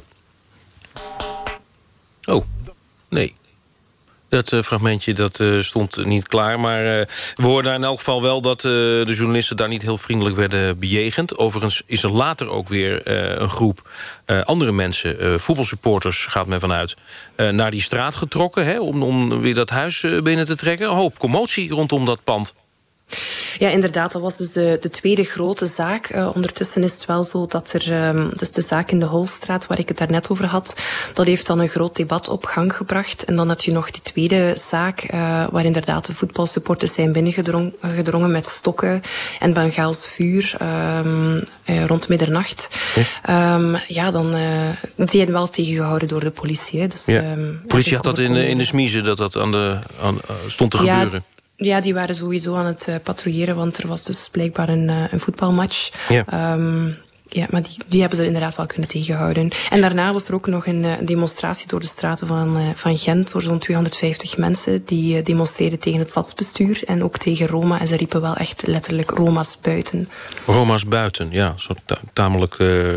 Oh, nee. Dat fragmentje dat, stond niet klaar. Maar we hoorden in elk geval wel dat de journalisten daar niet heel vriendelijk werden bejegend. Overigens is er later ook weer een groep andere mensen, voetbalsupporters gaat men vanuit, naar die straat getrokken. Hè, om weer dat huis binnen te trekken. Een hoop commotie rondom dat pand. Ja, inderdaad, dat was dus de tweede grote zaak. Ondertussen is het wel zo dat er, dus de zaak in de Holstraat, waar ik het daarnet over had, dat heeft dan een groot debat op gang gebracht. En dan heb je nog die tweede zaak, waar inderdaad de voetbalsupporters zijn binnengedrongen met stokken en Bengaals vuur rond middernacht. Dan die zijn wel tegengehouden door de politie. Hè. Dus, de politie had dat in de smiezen, dat stond te gebeuren. Ja, die waren sowieso aan het patrouilleren, want er was dus blijkbaar een voetbalmatch. Ja. Maar die hebben ze inderdaad wel kunnen tegenhouden. En daarna was er ook nog een demonstratie door de straten van Gent, door zo'n 250 mensen die demonstreerden tegen het stadsbestuur en ook tegen Roma. En ze riepen wel echt letterlijk Roma's buiten. Roma's buiten, ja. Zo tamelijk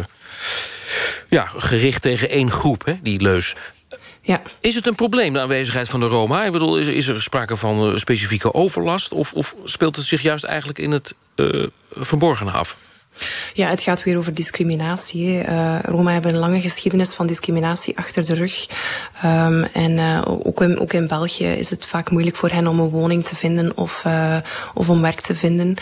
gericht tegen één groep, hè, die leus. Ja. Is het een probleem, de aanwezigheid van de Roma? Ik bedoel, is er sprake van specifieke overlast? Of speelt het zich juist eigenlijk in het verborgene af? Ja, het gaat weer over discriminatie. Roma hebben een lange geschiedenis van discriminatie achter de rug. Ook in België is het vaak moeilijk voor hen om een woning te vinden of om werk te vinden.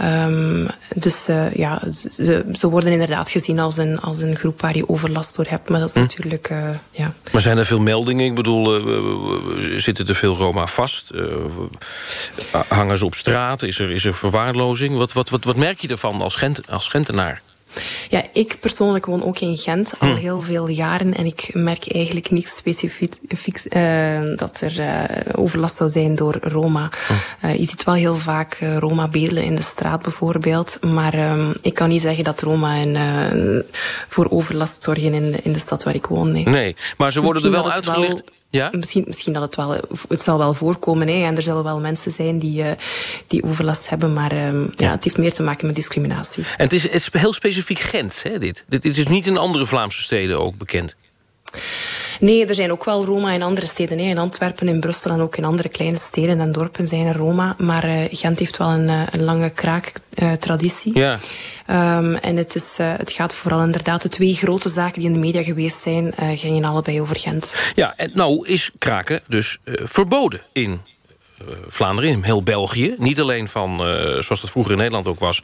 Ze worden inderdaad gezien als een groep waar je overlast door hebt. Maar dat is natuurlijk... Maar zijn er veel meldingen? Ik bedoel, zitten er veel Roma vast? Hangen ze op straat? Is er verwaarlozing? Wat merk je ervan als Gentenaar? Ja, ik persoonlijk woon ook in Gent al heel veel jaren en ik merk eigenlijk niks specifiek dat er overlast zou zijn door Roma. Je ziet wel heel vaak Roma bedelen in de straat bijvoorbeeld, maar ik kan niet zeggen dat Roma voor overlast zorgen in de stad waar ik woon. Nee, maar ze worden er wel uitgelicht. Ja? Misschien dat het zal wel voorkomen. Hè, en er zullen wel mensen zijn die overlast hebben. Maar het heeft meer te maken met discriminatie. En het is heel specifiek Gent, hè, dit? Dit is niet in andere Vlaamse steden ook bekend? Nee, er zijn ook wel Roma in andere steden. Hè. In Antwerpen, in Brussel en ook in andere kleine steden en dorpen zijn er Roma. Maar Gent heeft wel een lange kraaktraditie. Ja. En het gaat vooral inderdaad, de twee grote zaken die in de media geweest zijn, gingen allebei over Gent. Ja, en nou is kraken dus verboden in Vlaanderen, in heel België. Niet alleen van, zoals dat vroeger in Nederland ook was,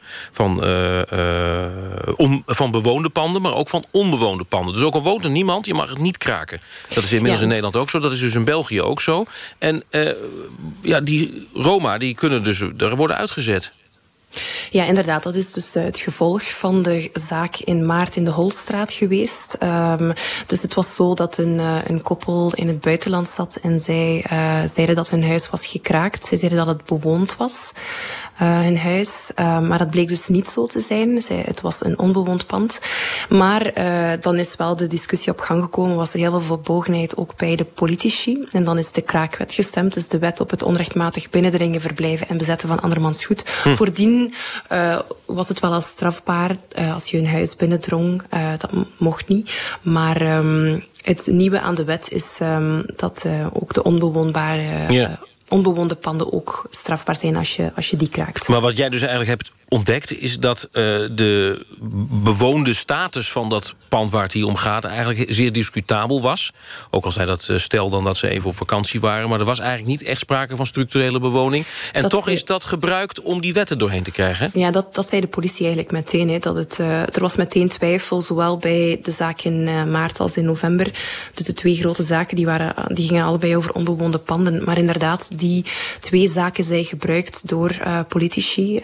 van bewoonde panden, maar ook van onbewoonde panden. Dus ook al woont er niemand, je mag het niet kraken. Dat is inmiddels in Nederland ook zo, dat is dus in België ook zo. En die Roma, die kunnen dus er worden uitgezet. Ja, inderdaad. Dat is dus het gevolg van de zaak in maart in de Holstraat geweest. Dus het was zo dat een koppel in het buitenland zat en zij zeiden dat hun huis was gekraakt. Zij zeiden dat het bewoond was, hun huis. Maar dat bleek dus niet zo te zijn. Het was een onbewoond pand. Maar dan is wel de discussie op gang gekomen. Was er heel veel verbogenheid ook bij de politici. En dan is de kraakwet gestemd. Dus de wet op het onrechtmatig binnendringen, verblijven en bezetten van andermans goed. Voordien was het wel als strafbaar als je een huis binnendrong. Dat mocht niet. Maar het nieuwe aan de wet is dat ook de onbewoonde panden ook strafbaar zijn als je die kraakt. Maar wat jij dus eigenlijk hebt ontdekt is dat de bewoonde status van dat pand waar het hier om gaat eigenlijk zeer discutabel was. Ook al zei dat stel dan dat ze even op vakantie waren, maar er was eigenlijk niet echt sprake van structurele bewoning. En toch is dat gebruikt om die wetten doorheen te krijgen. Ja, dat zei de politie eigenlijk meteen. Hè, dat er was meteen twijfel, zowel bij de zaak in maart als in november. Dus de twee grote zaken die gingen allebei over onbewoonde panden. Maar inderdaad, die twee zaken zijn gebruikt door politici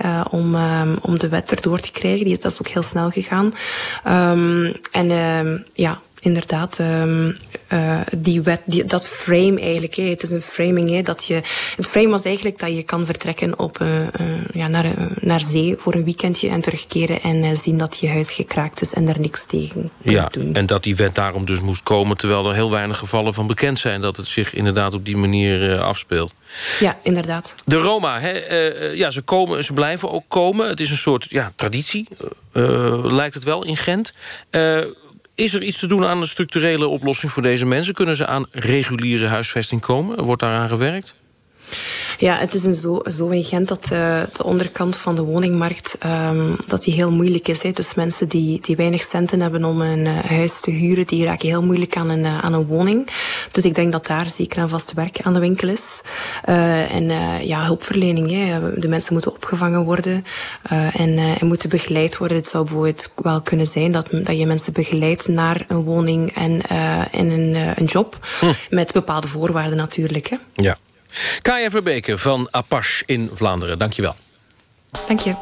om de wet erdoor te krijgen. Dat is ook heel snel gegaan. inderdaad die wet, dat frame eigenlijk. Het is een framing. Het frame was eigenlijk dat je kan vertrekken naar zee voor een weekendje en terugkeren en zien dat je huis gekraakt is en daar niks tegen kunt doen. En dat die wet daarom dus moest komen, terwijl er heel weinig gevallen van bekend zijn dat het zich inderdaad op die manier afspeelt. Ja, inderdaad. De Roma, ze blijven ook komen. Het is een soort traditie, lijkt het wel, in Gent. Is er iets te doen aan een structurele oplossing voor deze mensen? Kunnen ze aan reguliere huisvesting komen? Wordt daaraan gewerkt? Ja, het is zo in Gent dat de onderkant van de woningmarkt dat die heel moeilijk is. Hè. Dus mensen die weinig centen hebben om een huis te huren, die raken heel moeilijk aan een woning. Dus ik denk dat daar zeker aan vast werk aan de winkel is. Hulpverlening. Hè. De mensen moeten opgevangen worden en moeten begeleid worden. Het zou bijvoorbeeld wel kunnen zijn dat je mensen begeleidt naar een woning en een job. Met bepaalde voorwaarden natuurlijk. Hè. Ja. Kaya Verbeke van Apache in Vlaanderen. Dank je wel. Dank je.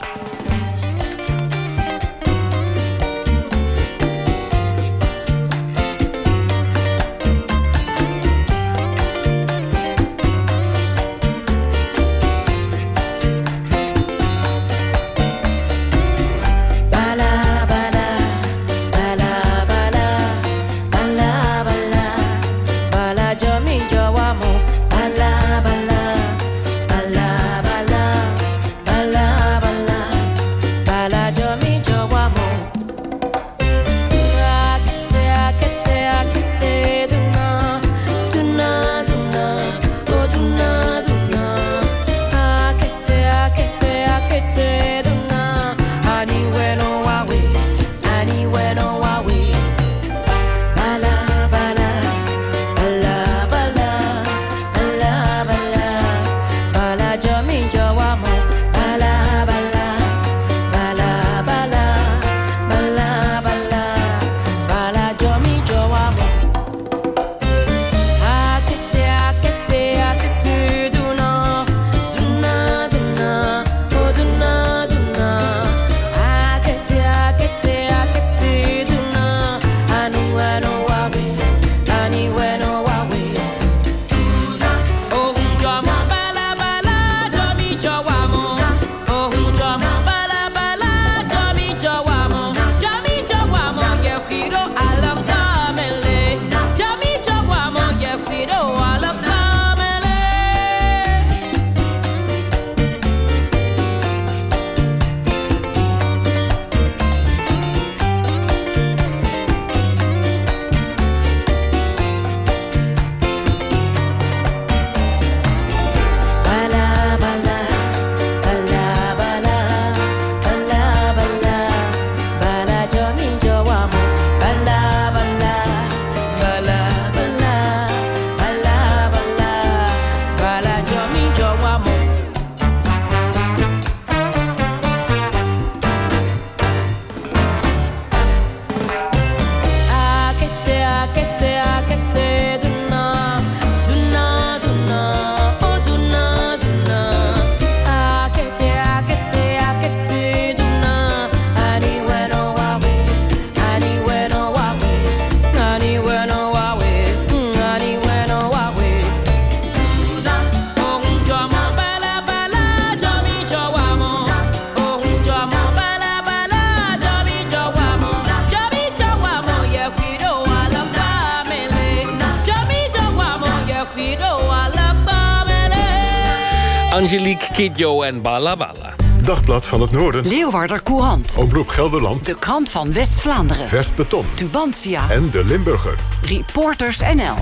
Angelique Kidjo en Balla Balla. Dagblad van het Noorden. Leeuwarder Courant. Omroep Gelderland. De krant van West-Vlaanderen. Vers Beton. Tubantia. En de Limburger. Reporters NL.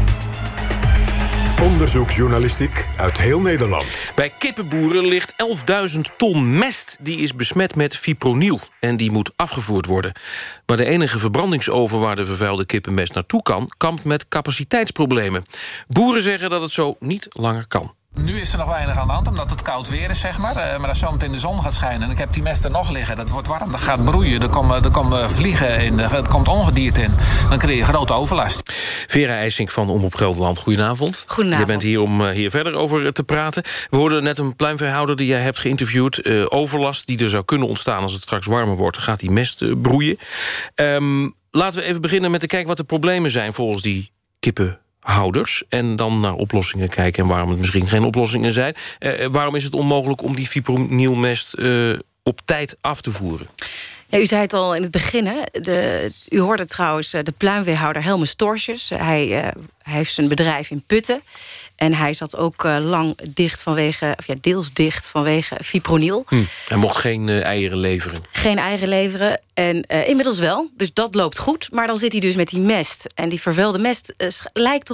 Onderzoeksjournalistiek uit heel Nederland. Bij kippenboeren ligt 11.000 ton mest. Die is besmet met fipronil en die moet afgevoerd worden. Maar de enige verbrandingsoven waar de vervuilde kippenmest naartoe kan, kampt met capaciteitsproblemen. Boeren zeggen dat het zo niet langer kan. Nu is er nog weinig aan de hand, omdat het koud weer is, zeg maar. Maar als zometeen de zon gaat schijnen en ik heb die mest er nog liggen, dat wordt warm, dat gaat broeien, er komen vliegen in, er komt ongedierte in. Dan krijg je grote overlast. Vera IJsink van Omroep Gelderland, goedenavond. Goedenavond. Je bent hier om hier verder over te praten. We hoorden net een pluimveehouder die jij hebt geïnterviewd. Overlast die er zou kunnen ontstaan als het straks warmer wordt, gaat die mest broeien. laten we even beginnen met te kijken wat de problemen zijn volgens die kippenhouders. En dan naar oplossingen kijken en waarom het misschien geen oplossingen zijn. Waarom is het onmogelijk om die fipronilmest op tijd af te voeren? Ja, u zei het al in het begin, hè? U hoorde trouwens de pluimveehouder Helmut Storsjes. Hij heeft zijn bedrijf in Putten. En hij zat ook lang dicht deels dicht vanwege fipronil. Hij mocht geen eieren leveren. Geen eieren leveren. En inmiddels wel. Dus dat loopt goed. Maar dan zit hij dus met die mest. En die vervuilde mest lijkt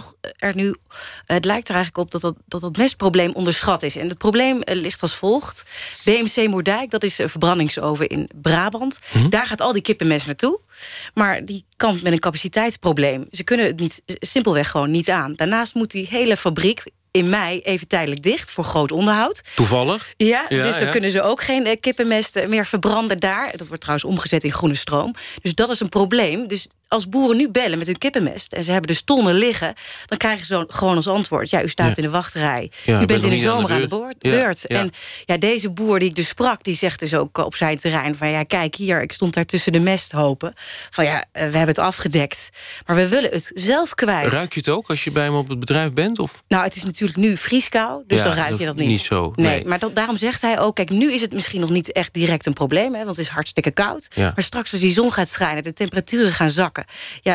er eigenlijk op dat mestprobleem onderschat is. En het probleem ligt als volgt. BMC Moerdijk, dat is een verbrandingsoven in Brabant. Daar gaat al die kippenmest naartoe. Maar die kampt met een capaciteitsprobleem. Ze kunnen het simpelweg gewoon niet aan. Daarnaast moet die hele fabriek in mei even tijdelijk dicht voor groot onderhoud. Toevallig? Ja, dus dan kunnen ze ook geen kippenmest meer verbranden daar. Dat wordt trouwens omgezet in groene stroom. Dus dat is een probleem. Dus als boeren nu bellen met hun kippenmest en ze hebben dus tonnen liggen, dan krijgen ze gewoon als antwoord: ja, u staat in de wachtrij. U bent in de zomer aan de beurt. Ja. En ja, deze boer die ik dus sprak, die zegt dus ook op zijn terrein van: ja, kijk hier, ik stond daar tussen de mesthopen. Van ja, we hebben het afgedekt, maar we willen het zelf kwijt. Ruik je het ook als je bij hem op het bedrijf bent? Of? Nou, het is natuurlijk nu vrieskou, dus dan ruik je dat niet. Niet zo. Nee, maar daarom zegt hij ook: kijk, nu is het misschien nog niet echt direct een probleem, hè, want het is hartstikke koud. Ja. Maar straks als die zon gaat schijnen, de temperaturen gaan zakken,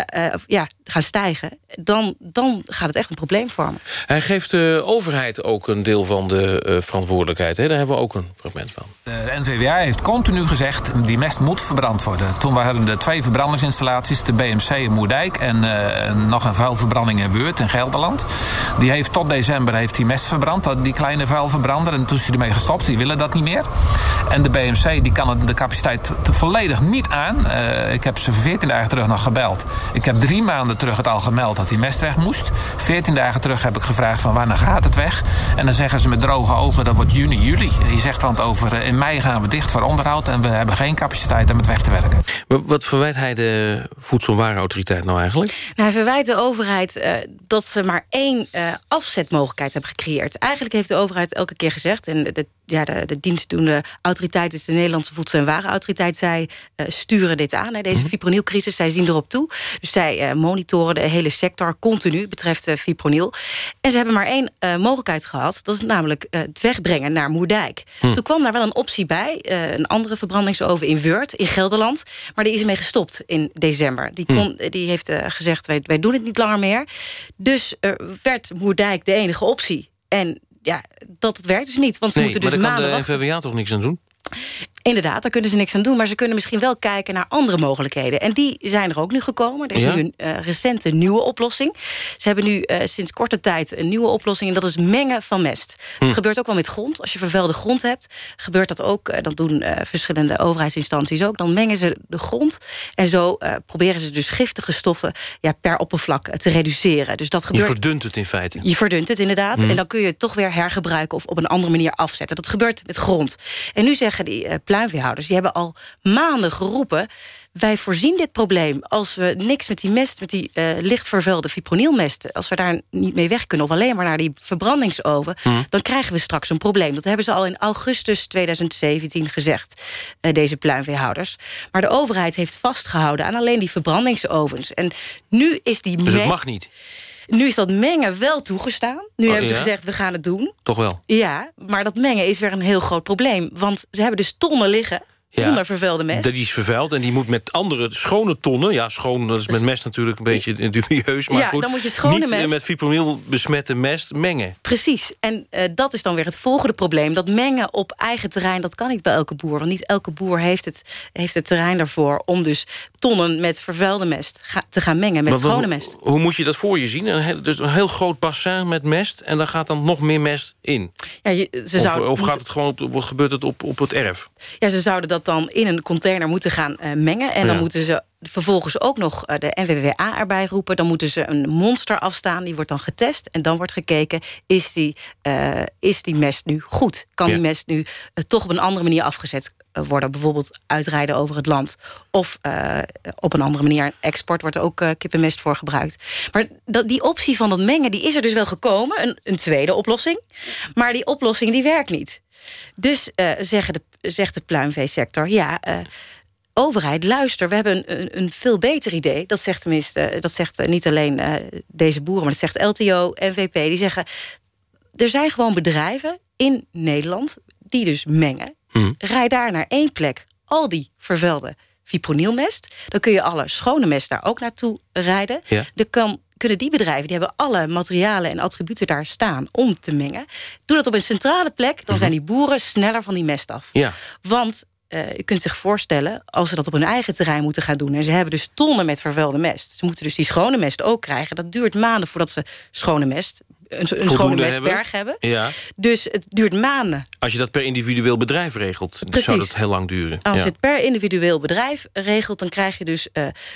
gaan stijgen, dan gaat het echt een probleem vormen. Hij geeft de overheid ook een deel van de verantwoordelijkheid. Hè? Daar hebben we ook een fragment van. De NVWA heeft continu gezegd, die mest moet verbrand worden. Toen waren er 2 verbrandingsinstallaties, de BMC in Moerdijk en nog een vuilverbranding in Weurt in Gelderland. Die heeft tot december die mest verbrand, die kleine vuilverbrander. En toen is hij ermee gestopt, die willen dat niet meer. En de BMC die kan de capaciteit volledig niet aan. Ik heb ze 14 dagen terug nog gebeld. Ik heb 3 maanden terug het al gemeld dat die mest weg moest. 14 dagen terug heb ik gevraagd van wanneer gaat het weg. En dan zeggen ze met droge ogen dat wordt juni, juli. Je zegt dan over in mei gaan we dicht voor onderhoud en we hebben geen capaciteit om het weg te werken. Wat verwijt hij de Voedsel- en Warenautoriteit nou eigenlijk? Nou, hij verwijt de overheid dat ze maar 1 afzetmogelijkheid hebben gecreëerd. Eigenlijk heeft de overheid elke keer gezegd, en de dienstdoende autoriteit is de Nederlandse Voedsel- en Warenautoriteit. Zij sturen dit aan, deze fipronilcrisis. Zij zien erop toe. Dus zij monitoren de hele sector continu betreft fipronil. En ze hebben maar 1 mogelijkheid gehad. Dat is namelijk het wegbrengen naar Moerdijk. Toen kwam daar wel een optie bij. Een andere verbrandingsoven in Weurt, in Gelderland. Maar die is ermee gestopt in december. Die heeft gezegd, wij doen het niet langer meer. Dus werd Moerdijk de enige optie. En ja, dat werkt dus niet. Want ze moeten dus maanden wachten. Maar daar kan de NVWA toch niks aan doen? Inderdaad, daar kunnen ze niks aan doen. Maar ze kunnen misschien wel kijken naar andere mogelijkheden. En die zijn er ook nu gekomen. Er is nu een recente nieuwe oplossing. Ze hebben nu sinds korte tijd een nieuwe oplossing. En dat is mengen van mest. Het gebeurt ook wel met grond. Als je vervuilde grond hebt, gebeurt dat ook. Dat doen verschillende overheidsinstanties ook. Dan mengen ze de grond. En zo proberen ze dus giftige stoffen per oppervlak te reduceren. Dus dat gebeurt. Je verdunt het in feite. Je verdunt het inderdaad. En dan kun je het toch weer hergebruiken of op een andere manier afzetten. Dat gebeurt met grond. En nu zeggen die pluimveehouders, die hebben al maanden geroepen: wij voorzien dit probleem. Als we niks met die mest, met die licht vervuilde fipronilmest, als we daar niet mee weg kunnen of alleen maar naar die verbrandingsoven, dan krijgen we straks een probleem. Dat hebben ze al in augustus 2017 gezegd, deze pluimveehouders. Maar de overheid heeft vastgehouden aan alleen die verbrandingsovens. En nu is die Dus het mag niet? Nu is dat mengen wel toegestaan. Nu hebben ze gezegd, we gaan het doen. Toch wel? Ja, maar dat mengen is weer een heel groot probleem. Want ze hebben dus tonnen liggen zonder vervuilde mest. Die is vervuild en die moet met andere schone tonnen. Ja, schoon, dat is met mest natuurlijk een beetje dubieus. Maar goed, dan moet je schone niet mest met fipronil besmette mest mengen. Precies. En dat is dan weer het volgende probleem. Dat mengen op eigen terrein, dat kan niet bij elke boer. Want niet elke boer heeft het terrein daarvoor om dus tonnen met vervuilde mest te gaan mengen met schone mest. Hoe moet je dat voor je zien? Dus een heel groot bassin met mest en daar gaat dan nog meer mest in? Ja, of gaat het gewoon gebeurt het op het erf? Ja, ze zouden dat dan in een container moeten gaan mengen. En dan moeten ze vervolgens ook nog de NVWA erbij roepen. Dan moeten ze een monster afstaan. Die wordt dan getest. En dan wordt gekeken, is die mest nu goed? Kan die mest nu toch op een andere manier afgezet worden? Bijvoorbeeld uitrijden over het land. Of op een andere manier. Export wordt er ook kippenmest voor gebruikt. Maar die optie van dat mengen, die is er dus wel gekomen. Een tweede oplossing. Maar die oplossing die werkt niet. Dus zegt de pluimveesector, overheid, luister, we hebben een veel beter idee. Dat zegt tenminste, dat zegt niet alleen deze boeren, maar dat zegt LTO, NVP. Die zeggen, er zijn gewoon bedrijven in Nederland die dus mengen. Rij daar naar één plek al die vervuilde fipronilmest. Dan kun je alle schone mest daar ook naartoe rijden. Ja. Kunnen die bedrijven, die hebben alle materialen en attributen daar staan om te mengen. Doe dat op een centrale plek, dan zijn die boeren sneller van die mest af. Ja. Want je kunt zich voorstellen, als ze dat op hun eigen terrein moeten gaan doen, en ze hebben dus tonnen met vervuilde mest. Ze moeten dus die schone mest ook krijgen. Dat duurt maanden voordat ze schone mest, een schone mestberg hebben. Ja. Dus het duurt maanden. Als je dat per individueel bedrijf regelt, zou dat heel lang duren. Als je het per individueel bedrijf regelt, dan krijg je dus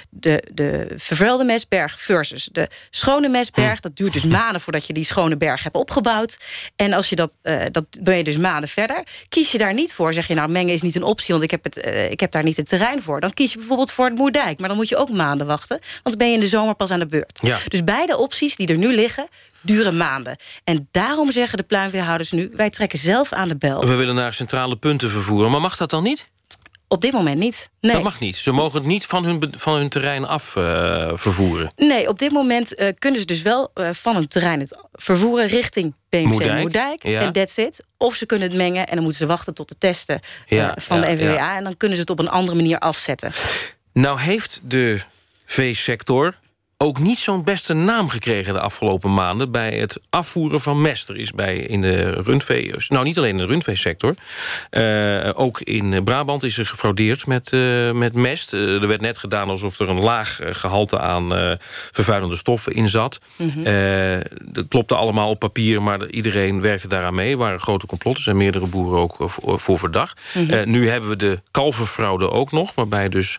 de vervuilde mestberg versus de schone mestberg. Dat duurt dus maanden voordat je die schone berg hebt opgebouwd. En als je dat ben je dus maanden verder. Kies je daar niet voor, zeg je nou, mengen is niet een optie, want ik heb daar niet het terrein voor. Dan kies je bijvoorbeeld voor het Moerdijk. Maar dan moet je ook maanden wachten, want dan ben je in de zomer pas aan de beurt. Ja. Dus beide opties die er nu liggen, duren maanden. En daarom zeggen de pluimveehouders nu, wij trekken zelf aan de bel. We willen naar centrale punten vervoeren, maar mag dat dan niet? Op dit moment niet. Nee. Dat mag niet. Ze mogen het niet van hun terrein af vervoeren. Nee, op dit moment kunnen ze dus wel van hun terrein het vervoeren richting BMC Moerdijk. Ja. En that's it. Of ze kunnen het mengen en dan moeten ze wachten tot de testen van de NVWA. Ja. En dan kunnen ze het op een andere manier afzetten. Nou heeft de veesector ook niet zo'n beste naam gekregen de afgelopen maanden bij het afvoeren van mest. Er is in de rundvee, nou niet alleen in de rundveesector, ook in Brabant is er gefraudeerd met mest. Er werd net gedaan alsof er een laag gehalte aan vervuilende stoffen in zat. Dat klopte allemaal op papier, maar iedereen werkte daaraan mee. Er waren grote complotten, en meerdere boeren ook voor verdacht. Nu hebben we de kalverfraude ook nog, waarbij dus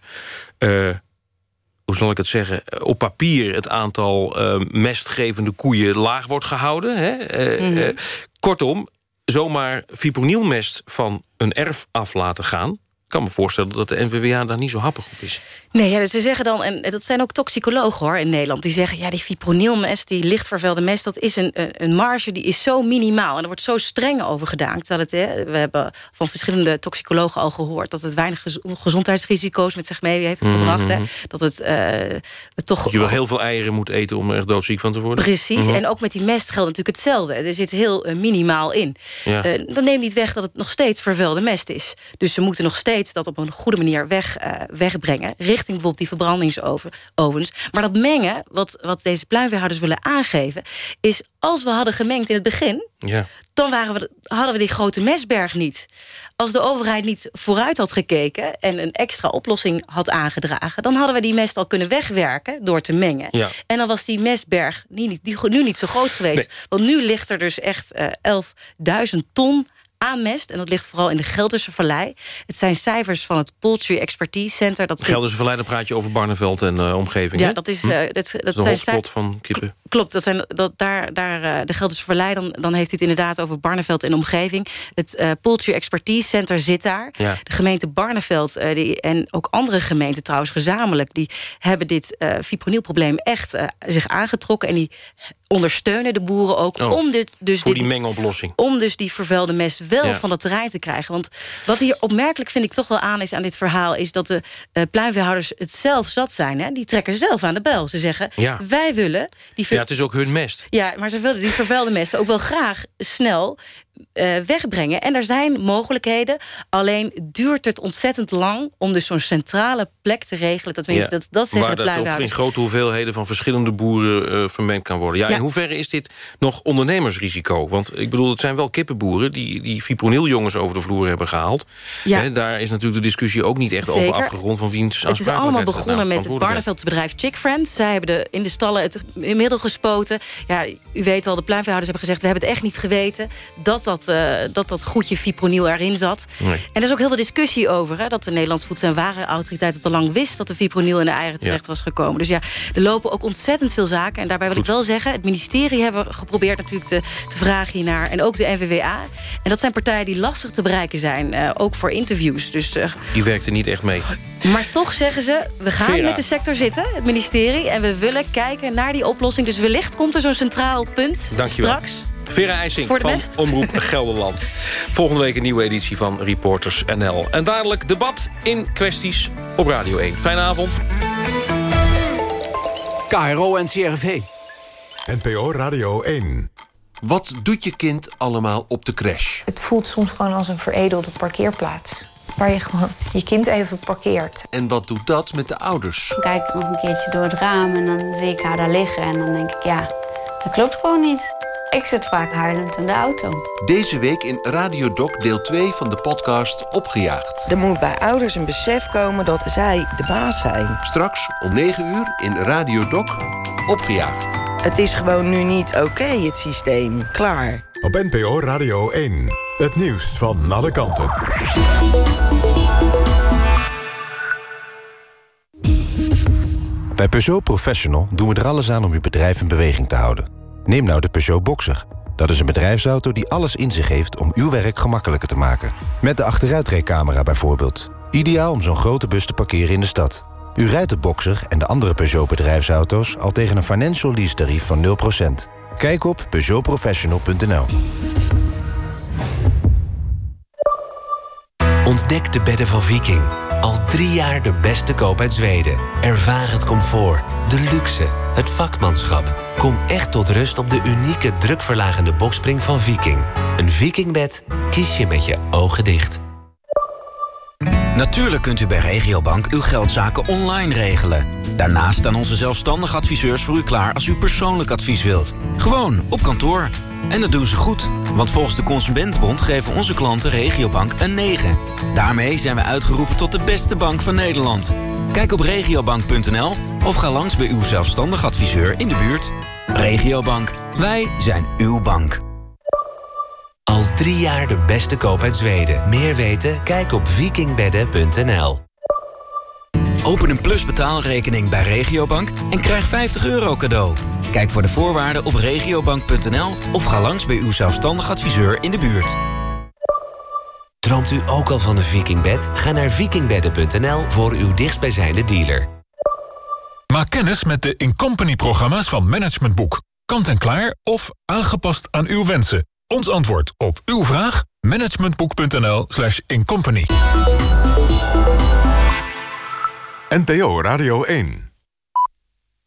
hoe zal ik het zeggen, op papier het aantal mestgevende koeien laag wordt gehouden. Hè? Kortom, zomaar fipronilmest van een erf af laten gaan. Ik kan me voorstellen dat de NVWA daar niet zo happig op is. Nee, ze zeggen dan, en dat zijn ook toxicologen hoor in Nederland, die zeggen, ja, die fipronilmest, die licht vervuilde mest, dat is een marge die is zo minimaal en er wordt zo streng over gedaan. Terwijl we hebben van verschillende toxicologen al gehoord dat het weinig gezondheidsrisico's met zich mee heeft gebracht. Hè? Dat het toch. Dat je wel heel veel eieren moet eten om er echt doodziek van te worden. Precies, en ook met die mest geldt natuurlijk hetzelfde. Er zit heel minimaal in. Ja. Dan neemt niet weg dat het nog steeds vervuilde mest is. Dus ze moeten nog steeds dat op een goede manier wegbrengen, richting bijvoorbeeld die verbrandingsovens. Maar dat mengen, wat deze pluimveehouders willen aangeven, is als we hadden gemengd in het begin, dan hadden we die grote mestberg niet. Als de overheid niet vooruit had gekeken en een extra oplossing had aangedragen, dan hadden we die mest al kunnen wegwerken door te mengen. Ja. En dan was die mestberg nu niet zo groot geweest. Nee. Want nu ligt er dus echt 11.000 ton aan mest. En dat ligt vooral in de Gelderse Vallei. Het zijn cijfers van het Poultry Expertise Center. Gelderse Vallei, dan praat je over Barneveld en omgeving. Ja, dat is dat zijn hotspot van kippen. Klopt, de Gelderse Vallei, dan heeft u het inderdaad over Barneveld en omgeving. Het Poultry Expertise Center zit daar. Ja. De gemeente Barneveld en ook andere gemeenten trouwens gezamenlijk, die hebben dit fipronilprobleem echt zich aangetrokken en die ondersteunen de boeren ook om die mengoplossing. Om dus die vervuilde mest wel van het terrein te krijgen. Want wat hier opmerkelijk vind ik toch wel aan is aan dit verhaal, is dat de pluimveehouders het zelf zat zijn. Hè? Die trekken zelf aan de bel. Ze zeggen, wij willen het is ook hun mest. Ja, maar ze willen die vervuilde mest ook wel graag snel wegbrengen. En er zijn mogelijkheden. Alleen duurt het ontzettend lang om dus zo'n centrale plek te regelen. Dat zeggen de pluimveehouders. Waar dat in grote hoeveelheden van verschillende boeren vermengd kan worden. Ja, in hoeverre is dit nog ondernemersrisico? Want ik bedoel, het zijn wel kippenboeren die fiproniljongens over de vloer hebben gehaald. Ja. Daar is natuurlijk de discussie ook niet echt over afgerond van wiens aansprakelijkheid. Het is allemaal begonnen met het Barneveldse bedrijf Chick Friend. Zij hebben in de stallen het inmiddels gespoten. Ja, u weet al, de pluimveehouders hebben gezegd, we hebben het echt niet geweten dat goedje fipronil erin zat. Nee. En er is ook heel veel discussie over, hè, dat de Nederlandse Voedsel- en Warenautoriteit het al lang wist dat de fipronil in de eieren terecht was gekomen. Dus ja, er lopen ook ontzettend veel zaken. En daarbij wil ik wel zeggen, het ministerie hebben geprobeerd natuurlijk te vragen hiernaar. En ook de NVWA. En dat zijn partijen die lastig te bereiken zijn, ook voor interviews. Dus, die werkten niet echt mee. Maar toch zeggen ze, we gaan met de sector zitten, het ministerie, en we willen kijken naar die oplossing. Dus wellicht komt er zo'n centraal punt straks. Vera IJsink Voor de van best. Omroep Gelderland. Volgende week een nieuwe editie van Reporters NL. En dadelijk debat in kwesties op Radio 1. Fijne avond. KRO en CRV. NPO Radio 1. Wat doet je kind allemaal op de crash? Het voelt soms gewoon als een veredelde parkeerplaats. Waar je gewoon je kind even parkeert. En wat doet dat met de ouders? Ik kijk nog een keertje door het raam en dan zie ik haar daar liggen. En dan denk ik, ja, dat klopt gewoon niet. Ik zit vaak huilend in de auto. Deze week in Radio Doc deel 2 van de podcast Opgejaagd. Er moet bij ouders een besef komen dat zij de baas zijn. Straks om 9 uur in Radio Doc Opgejaagd. Het is gewoon nu niet oké, het systeem. Klaar. Op NPO Radio 1. Het nieuws van alle kanten. Bij Peugeot Professional doen we er alles aan om uw bedrijf in beweging te houden. Neem nou de Peugeot Boxer. Dat is een bedrijfsauto die alles in zich heeft om uw werk gemakkelijker te maken. Met de achteruitrijcamera bijvoorbeeld. Ideaal om zo'n grote bus te parkeren in de stad. U rijdt de Boxer en de andere Peugeot bedrijfsauto's al tegen een financial lease tarief van 0%. Kijk op peugeotprofessional.nl. Ontdek de bedden van Viking. Al 3 jaar de beste koop uit Zweden. Ervaar het comfort, de luxe, het vakmanschap. Kom echt tot rust op de unieke drukverlagende bokspring van Viking. Een Vikingbed kies je met je ogen dicht. Natuurlijk kunt u bij Regiobank uw geldzaken online regelen. Daarnaast staan onze zelfstandige adviseurs voor u klaar als u persoonlijk advies wilt. Gewoon op kantoor. En dat doen ze goed, want volgens de Consumentenbond geven onze klanten Regiobank een 9. Daarmee zijn we uitgeroepen tot de beste bank van Nederland. Kijk op regiobank.nl of ga langs bij uw zelfstandig adviseur in de buurt. Regiobank, wij zijn uw bank. Al 3 jaar de beste koop uit Zweden. Meer weten? Kijk op vikingbedden.nl. Open een Plus betaalrekening bij Regiobank en krijg €50 cadeau. Kijk voor de voorwaarden op regiobank.nl of ga langs bij uw zelfstandig adviseur in de buurt. Droomt u ook al van een Vikingbed? Ga naar vikingbedden.nl voor uw dichtstbijzijnde dealer. Maak kennis met de Incompany-programma's van Management Boek. Kant en klaar of aangepast aan uw wensen. Ons antwoord op uw vraag? managementboek.nl/incompany. NPO Radio 1.